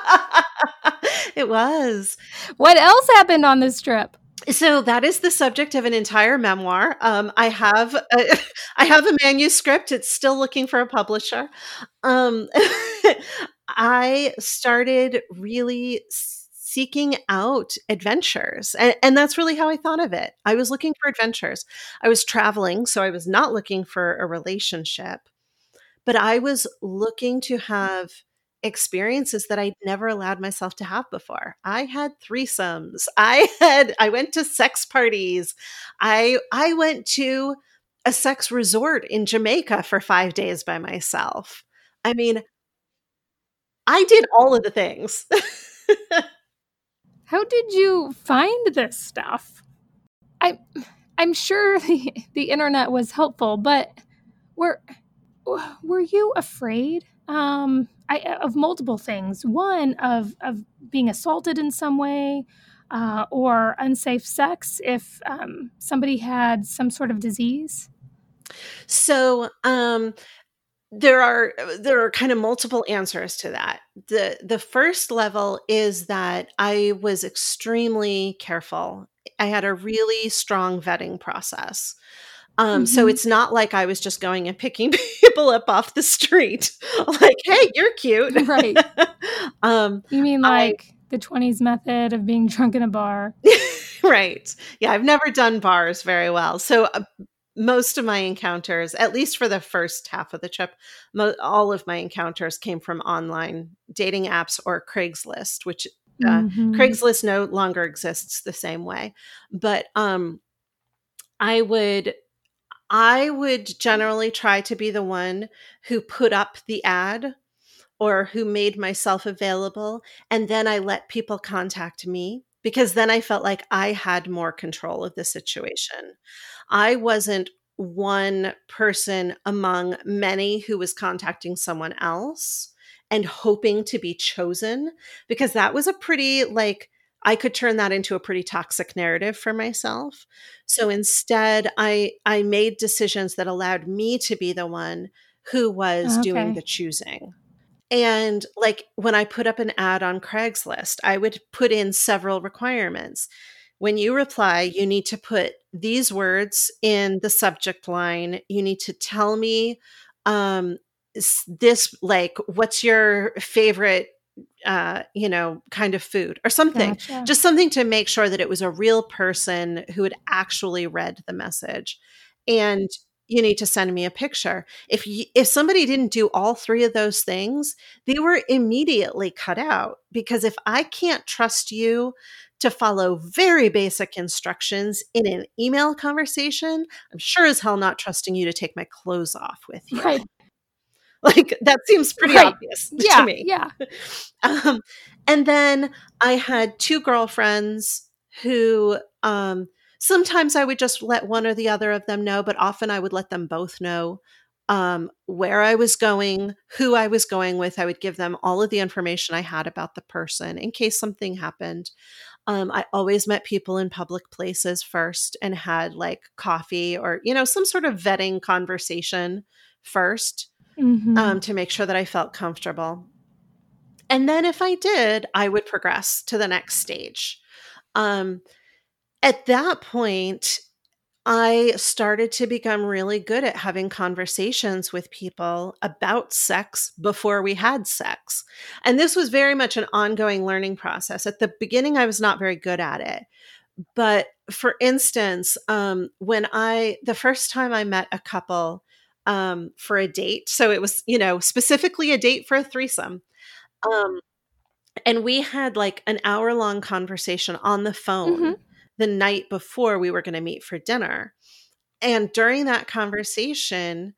It was. What else happened on this trip? So that is the subject of an entire memoir. I have I have a manuscript. It's still looking for a publisher. Um, I started really seeking out adventures, and that's really how I thought of it. I was looking for adventures. I was traveling, so I was not looking for a relationship. But I was looking to have experiences that I'd never allowed myself to have before. I had threesomes. I went to sex parties. I went to a sex resort in Jamaica for 5 days by myself. I mean, I did all of the things. How did you find this stuff? I I'm sure the internet was helpful, but were were you afraid, of multiple things? One, of being assaulted in some way, or unsafe sex if somebody had some sort of disease. So, there are kind of multiple answers to that. The first level is that I was extremely careful. I had a really strong vetting process. So Hmm. it's not like I was just going and picking people up off the street, like, "Hey, you're cute." Right. um, You mean I like the 20s method of being drunk in a bar? right. Yeah, I've never done bars very well. So most of my encounters, at least for the first half of the trip, all of my encounters came from online dating apps or Craigslist, which Hmm. Craigslist no longer exists the same way. But I would I would generally try to be the one who put up the ad or who made myself available, and then I let people contact me because then I felt like I had more control of the situation. I wasn't one person among many who was contacting someone else and hoping to be chosen, because that was a pretty, like, I could turn that into a pretty toxic narrative for myself. So instead, I made decisions that allowed me to be the one who was doing Okay. the choosing. And like when I put up an ad on Craigslist, I would put in several requirements. When you reply, you need to put these words in the subject line. You need to tell me this, like, what's your favorite kind of food or something, Gotcha. just something to make sure that it was a real person who had actually read the message. And you need to send me a picture. If somebody didn't do all three of those things, they were immediately cut out, because if I can't trust you to follow very basic instructions in an email conversation, I'm sure as hell not trusting you to take my clothes off with you. Right. Like, that seems pretty Right. obvious to Yeah. me. Yeah. Um, and then I had two girlfriends who, sometimes I would just let one or the other of them know, but often I would let them both know where I was going, who I was going with. I would give them all of the information I had about the person in case something happened. I always met people in public places first and had like coffee or, some sort of vetting conversation first, Hmm. to make sure that I felt comfortable. And then if I did, I would progress to the next stage. Um, at that point, I started to become really good at having conversations with people about sex before we had sex. And this was very much an ongoing learning process. At the beginning, I was not very good at it. But for instance, the first time I met a couple for a date, so it was, specifically a date for a threesome. Um, and we had like an hour-long conversation on the Hmm. phone the night before we were going to meet for dinner. And during that conversation,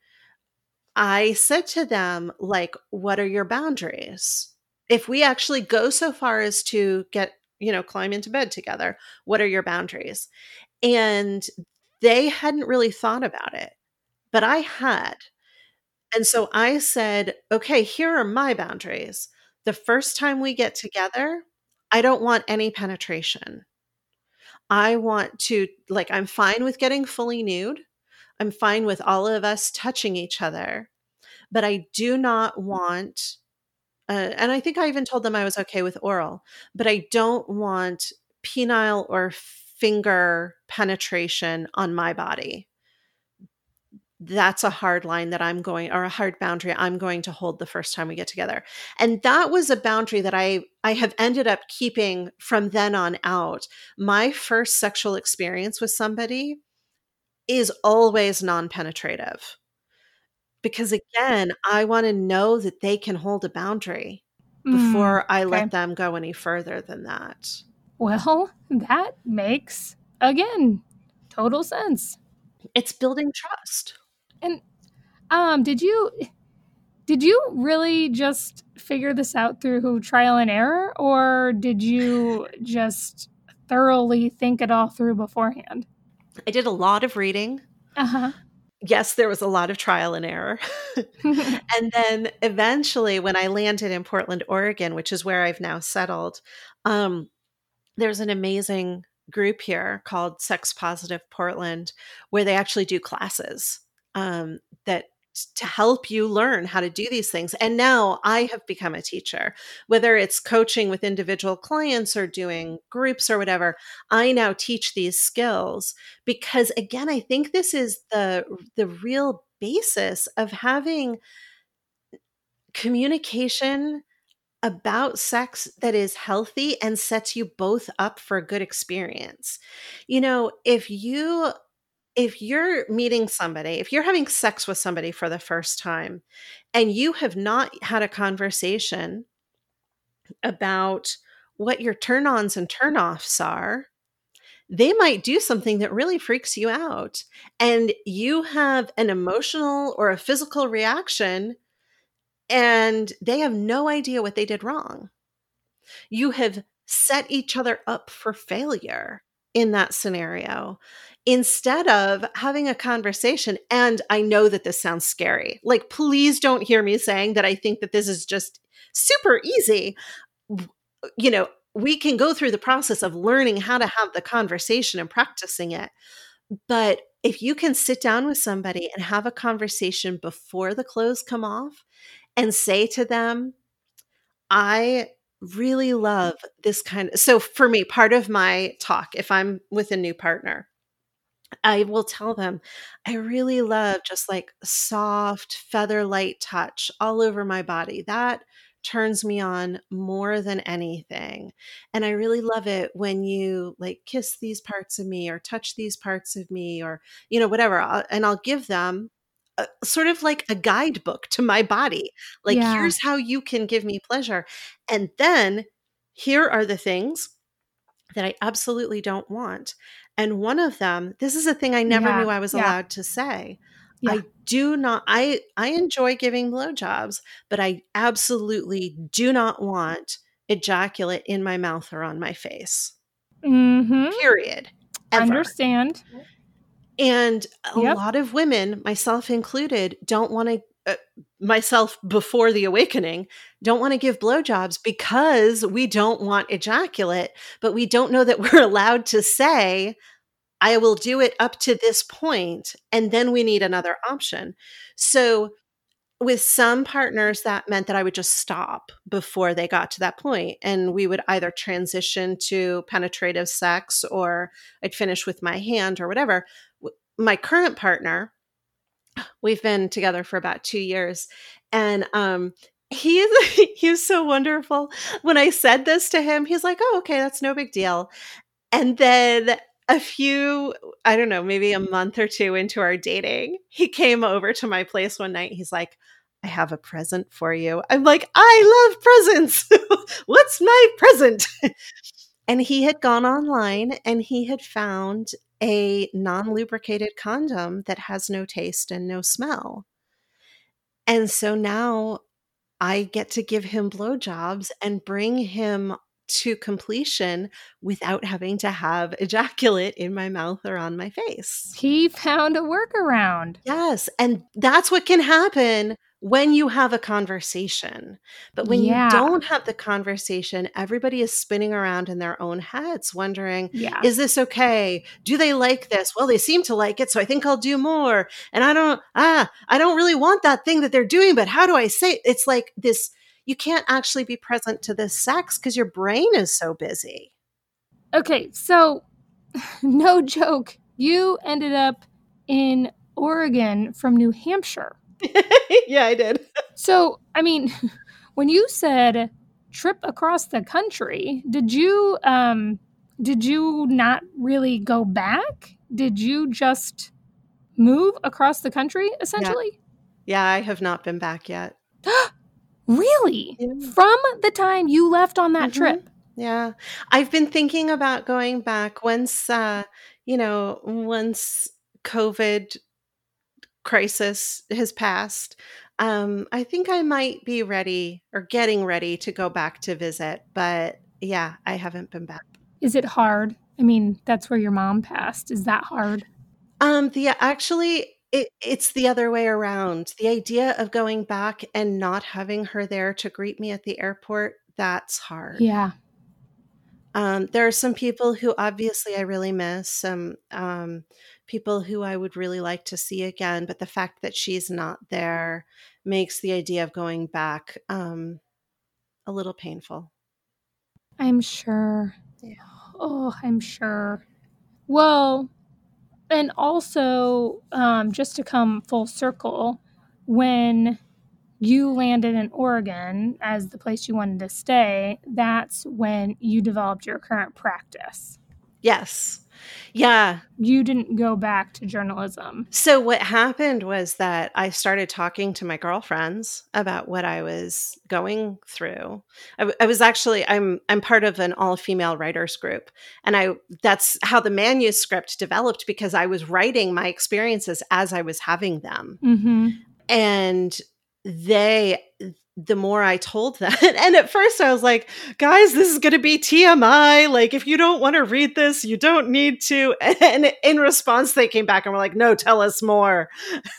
I said to them, like, what are your boundaries? If we actually go so far as to get, climb into bed together, what are your boundaries? And they hadn't really thought about it, but I had. And so I said, okay, here are my boundaries. The first time we get together, I don't want any penetration. I want to, like, I'm fine with getting fully nude. I'm fine with all of us touching each other, but I do not want, and I think I even told them I was okay with oral, but I don't want penile or finger penetration on my body. That's a hard line that or a hard boundary I'm going to hold the first time we get together. And that was a boundary that I have ended up keeping from then on out. My first sexual experience with somebody is always non-penetrative, because again, I want to know that they can hold a boundary Mm, before I let okay. them go any further than that. Well, that makes, again, total sense. It's building trust. And did you really just figure this out through trial and error, or did you just thoroughly think it all through beforehand? I did a lot of reading. Uh-huh. Yes, there was a lot of trial and error. And then eventually, when I landed in Portland, Oregon, which is where I've now settled, um, there's an amazing group here called Sex Positive Portland, where they actually do classes that to help you learn how to do these things. And now I have become a teacher, whether it's coaching with individual clients or doing groups or whatever. I now teach these skills because, again, I think this is the real basis of having communication about sex that is healthy and sets you both up for a good experience. If you're meeting somebody, if you're having sex with somebody for the first time and you have not had a conversation about what your turn-ons and turn-offs are, they might do something that really freaks you out, and you have an emotional or a physical reaction and they have no idea what they did wrong. You have set each other up for failure in that scenario instead of having a conversation. And I know that this sounds scary. Like, please don't hear me saying that I think that this is just super easy. You know, we can go through the process of learning how to have the conversation and practicing it. But if you can sit down with somebody and have a conversation before the clothes come off and say to them, I really love this kind of, so for me, part of my talk, if I'm with a new partner, I will tell them, I really love just like soft feather light touch all over my body. That turns me on more than anything. And I really love it when you like kiss these parts of me or touch these parts of me or, whatever. And I'll give them sort of like a guidebook to my body. Like, Yeah. here's how you can give me pleasure. And then here are the things that I absolutely don't want. And one of them, this is a thing I never Yeah. knew I was Yeah. allowed to say. Yeah. I do not, I enjoy giving blowjobs, but I absolutely do not want ejaculate in my mouth or on my face. Mm-hmm. Period. Ever. Understand. And a Yep. lot of women, myself included, don't want to, myself before the awakening, don't want to give blowjobs because we don't want ejaculate, but we don't know that we're allowed to say, I will do it up to this point, and then we need another option. So with some partners, that meant that I would just stop before they got to that point, and we would either transition to penetrative sex or I'd finish with my hand or whatever. My current partner, we've been together for about 2 years, and he's so wonderful. When I said this to him, he's like, "Oh, okay, that's no big deal." And then I don't know, maybe a month or 2 into our dating, he came over to my place one night. He's like, "I have a present for you." I'm like, "I love presents. What's my present?" And he had gone online and he had found a non-lubricated condom that has no taste and no smell. And so now I get to give him blowjobs and bring him to completion without having to have ejaculate in my mouth or on my face. He found a workaround. Yes, and that's what can happen when you have a conversation. But when you Yeah. don't have the conversation, everybody is spinning around in their own heads wondering, Yeah. is this okay? Do they like this? Well, they seem to like it, so I think I'll do more. And I don't really want that thing that they're doing, but how do I say it? It's like this, you can't actually be present to this sex because your brain is so busy. Okay, so no joke. You ended up in Oregon from New Hampshire. Yeah, I did. So, I mean, when you said trip across the country, did you not really go back? Did you just move across the country essentially? Yeah, I have not been back yet. Really? Yeah. From the time you left on that trip? Yeah. I've been thinking about going back once, once COVID crisis has passed. I think I might be ready or getting ready to go back to visit, but yeah, I haven't been back. Is it hard? I mean, that's where your mom passed. Is that hard? It's the other way around. The idea of going back and not having her there to greet me at the airport, that's hard. Yeah. There are some people who obviously I really miss, some people who I would really like to see again, but the fact that she's not there makes the idea of going back a little painful. I'm sure. Yeah. Oh, I'm sure. Well, and also, just to come full circle, when you landed in Oregon as the place you wanted to stay, that's when you developed your current practice. Yes. Yeah. You didn't go back to journalism. So what happened was that I started talking to my girlfriends about what I was going through. I was actually I'm part of an all-female writers group, and that's how the manuscript developed because I was writing my experiences as I was having them. Mm-hmm. And they the more I told them, and at first I was like, guys, this is going to be TMI. Like, if you don't want to read this, you don't need to. And in response, they came back and were like, no, tell us more.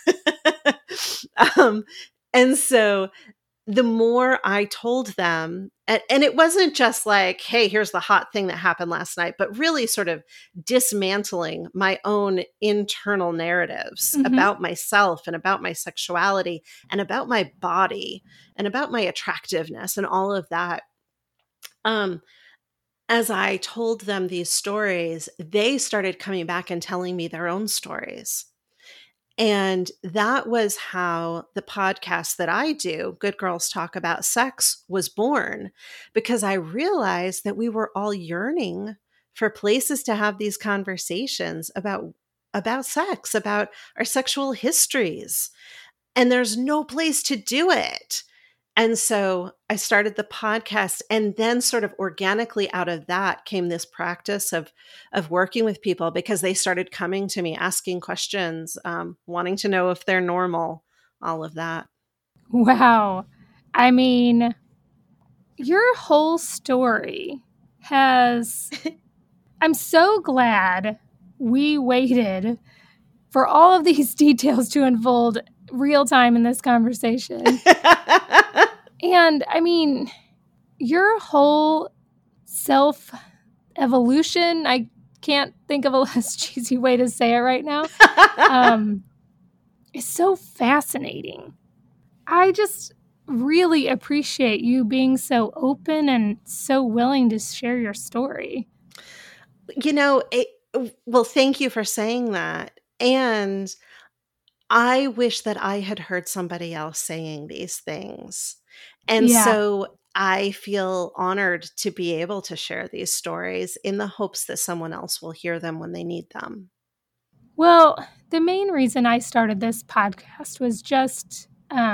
um, and so the more I told them, and it wasn't just like, hey, here's the hot thing that happened last night, but really sort of dismantling my own internal narratives about myself and about my sexuality and about my body and about my attractiveness and all of that. As I told them these stories, they started coming back and telling me their own stories. And that was how the podcast that I do, Good Girls Talk About Sex, was born, because I realized that we were all yearning for places to have these conversations about sex, about our sexual histories. And there's no place to do it. And so I started the podcast, and then sort of organically out of that came this practice of working with people, because they started coming to me, asking questions, wanting to know if they're normal, all of that. Wow. I mean, your whole story has, I'm so glad we waited for all of these details to unfold real time in this conversation. And I mean, your whole self-evolution, I can't think of a less cheesy way to say it right now, is so fascinating. I just really appreciate you being so open and so willing to share your story. Well, thank you for saying that. And I wish that I had heard somebody else saying these things. And so I feel honored to be able to share these stories in the hopes that someone else will hear them when they need them. Well, the main reason I started this podcast was just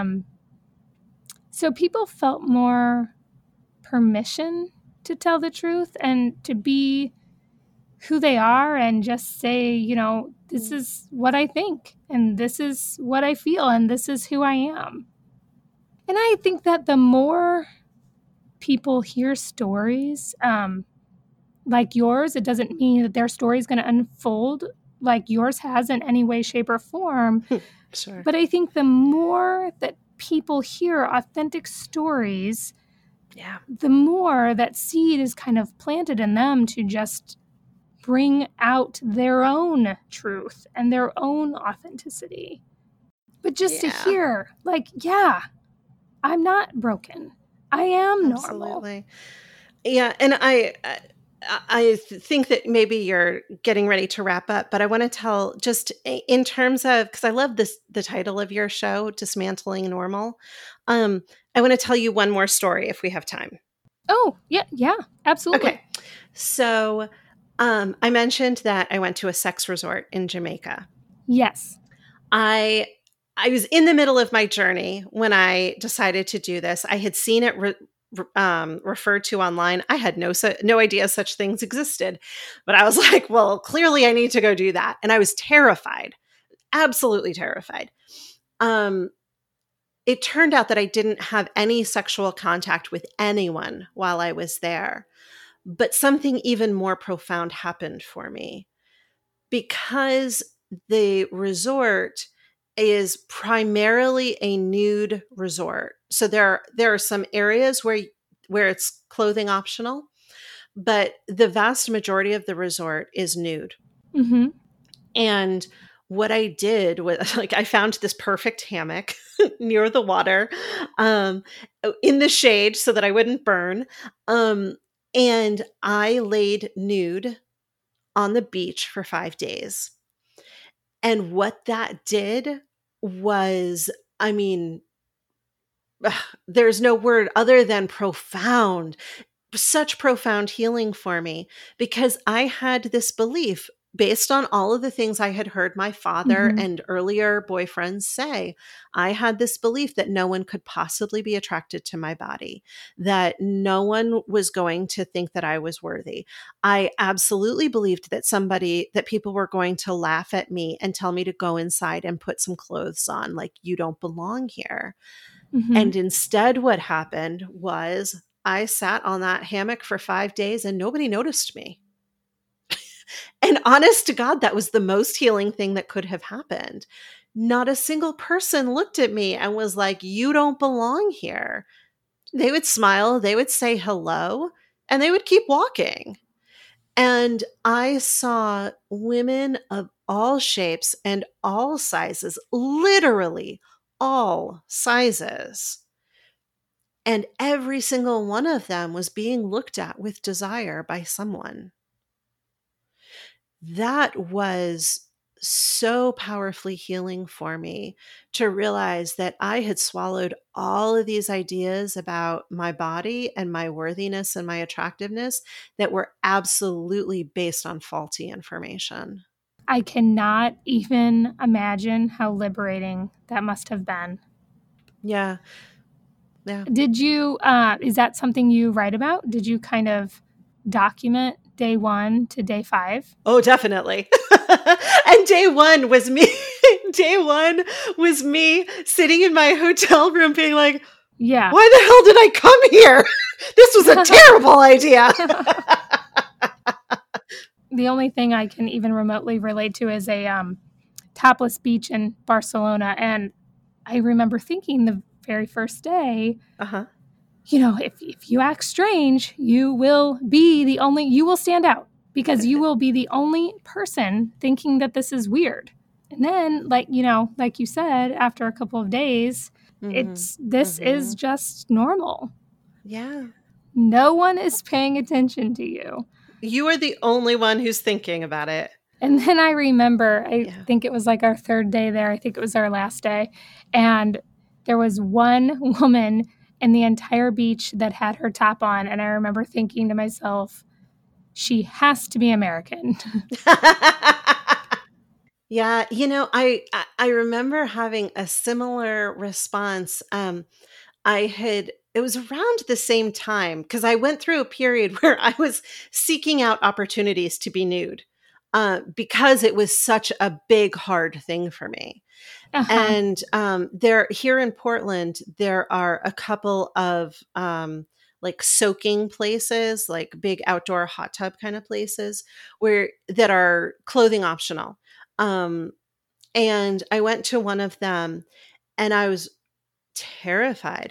so people felt more permission to tell the truth and to be who they are and just say, this is what I think and this is what I feel and this is who I am. And I think that the more people hear stories like yours, it doesn't mean that their story is going to unfold like yours has in any way, shape, or form. Sure. But I think the more that people hear authentic stories, the more that seed is kind of planted in them to just bring out their own truth and their own authenticity. But just to hear, like, I'm not broken. I am Absolutely. normal. Yeah, and I think that maybe you're getting ready to wrap up, but I want to tell, just in terms of, because I love the title of your show, Dismantling Normal. I want to tell you one more story if we have time. Oh, yeah, absolutely. Okay. So I mentioned that I went to a sex resort in Jamaica. Yes. I was in the middle of my journey when I decided to do this. I had seen it referred to online. I had no idea such things existed, but I was like, well, clearly I need to go do that. And I was terrified, absolutely terrified. It turned out that I didn't have any sexual contact with anyone while I was there, but something even more profound happened for me, because the resort is primarily a nude resort. So there are some areas where it's clothing optional, but the vast majority of the resort is nude. Mm-hmm. And what I did was, like, I found this perfect hammock near the water, in the shade so that I wouldn't burn. And I laid nude on the beach for 5 days. And what that did was, I mean, there's no word other than profound, such profound healing for me, because I had this belief based on all of the things I had heard my father and earlier boyfriends say, I had this belief that no one could possibly be attracted to my body, that no one was going to think that I was worthy. I absolutely believed that people were going to laugh at me and tell me to go inside and put some clothes on, like, you don't belong here. And instead, what happened was I sat on that hammock for 5 days and nobody noticed me. And honest to God, that was the most healing thing that could have happened. Not a single person looked at me and was like, you don't belong here. They would smile, they would say hello, and they would keep walking. And I saw women of all shapes and all sizes, literally all sizes. And every single one of them was being looked at with desire by someone. That was so powerfully healing for me to realize that I had swallowed all of these ideas about my body and my worthiness and my attractiveness that were absolutely based on faulty information. I cannot even imagine how liberating that must have been. Yeah. Yeah. Did you, is that something you write about? Did you kind of document day 1 to day 5? Oh, definitely. And day one was me. Day one was me sitting in my hotel room being like, yeah, why the hell did I come here? This was a terrible idea. The only thing I can even remotely relate to is a topless beach in Barcelona. And I remember thinking the very first day, you know, if you act strange, you will stand out because you will be the only person thinking that this is weird. And then, like you said, after a couple of days, this is just normal. Yeah. No one is paying attention to you. You are the only one who's thinking about it. And then I remember, I think it was like our 3rd day there. I think it was our last day. And there was one woman in the entire beach that had her top on. And I remember thinking to myself, she has to be American. Yeah. You know, I remember having a similar response. It was around the same time because I went through a period where I was seeking out opportunities to be nude because it was such a big, hard thing for me. And here in Portland, there are a couple of like soaking places, like big outdoor hot tub kind of places that are clothing optional. And I went to one of them and I was terrified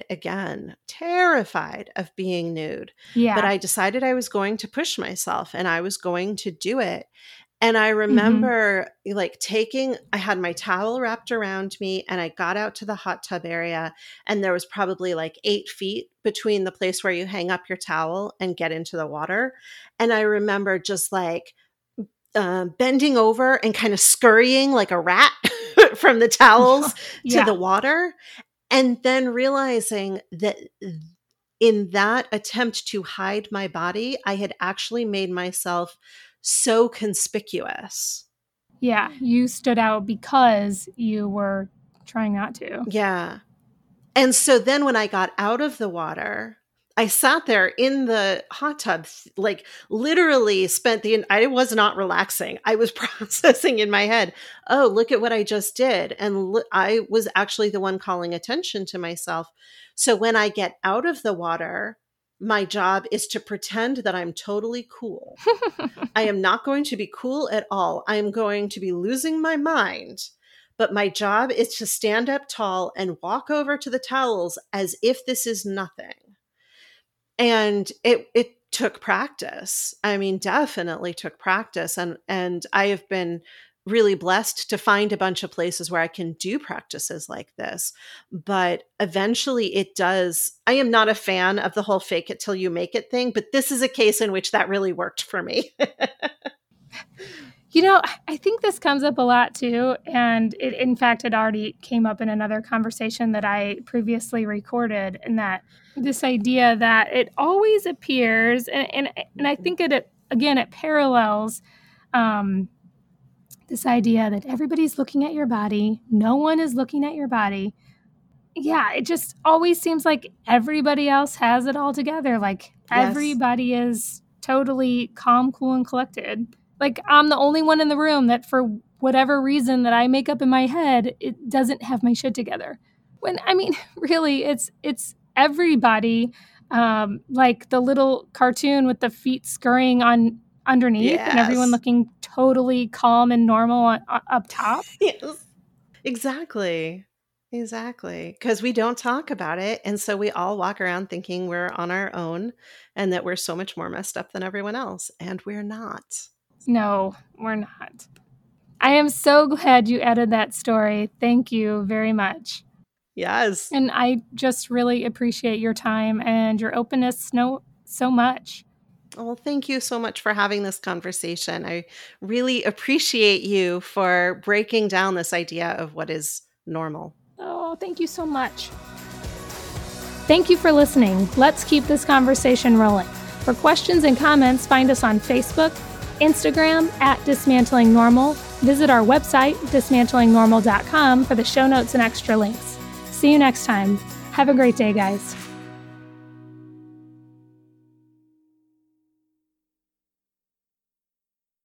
of being nude. Yeah. But I decided I was going to push myself and I was going to do it. And I remember I had my towel wrapped around me and I got out to the hot tub area and there was probably like 8 feet between the place where you hang up your towel and get into the water. And I remember just like bending over and kind of scurrying like a rat from the towels to the water. And then realizing that in that attempt to hide my body, I had actually made myself so conspicuous. Yeah, you stood out because you were trying not to. Yeah. And so then when I got out of the water, I sat there in the hot tub, like literally I was not relaxing. I was processing in my head, oh, look at what I just did. And I was actually the one calling attention to myself. So when I get out of the water, my job is to pretend that I'm totally cool. I am not going to be cool at all. I am going to be losing my mind. But my job is to stand up tall and walk over to the towels as if this is nothing. And it took practice. I mean, definitely took practice. And I have been really blessed to find a bunch of places where I can do practices like this. But eventually it does. I am not a fan of the whole fake it till you make it thing, but this is a case in which that really worked for me. You know, I think this comes up a lot too. And in fact, it already came up in another conversation that I previously recorded, and that this idea that it always appears, and I think it parallels This idea that everybody's looking at your body, no one is looking at your body. Yeah, it just always seems like everybody else has it all together. Like Yes. everybody is totally calm, cool, and collected. Like I'm the only one in the room that for whatever reason that I make up in my head, it doesn't have my shit together. When I mean, really, it's everybody. Like the little cartoon with the feet scurrying on underneath and everyone Yes. looking totally calm and normal up top. Yes. Exactly. Exactly. Because we don't talk about it. And so we all walk around thinking we're on our own and that we're so much more messed up than everyone else. And we're not. No, we're not. I am so glad you added that story. Thank you very much. Yes. And I just really appreciate your time and your openness so much. Well, thank you so much for having this conversation. I really appreciate you for breaking down this idea of what is normal. Oh, thank you so much. Thank you for listening. Let's keep this conversation rolling. For questions and comments, find us on Facebook, Instagram @Dismantling Normal. Visit our website, dismantlingnormal.com, for the show notes and extra links. See you next time. Have a great day, guys.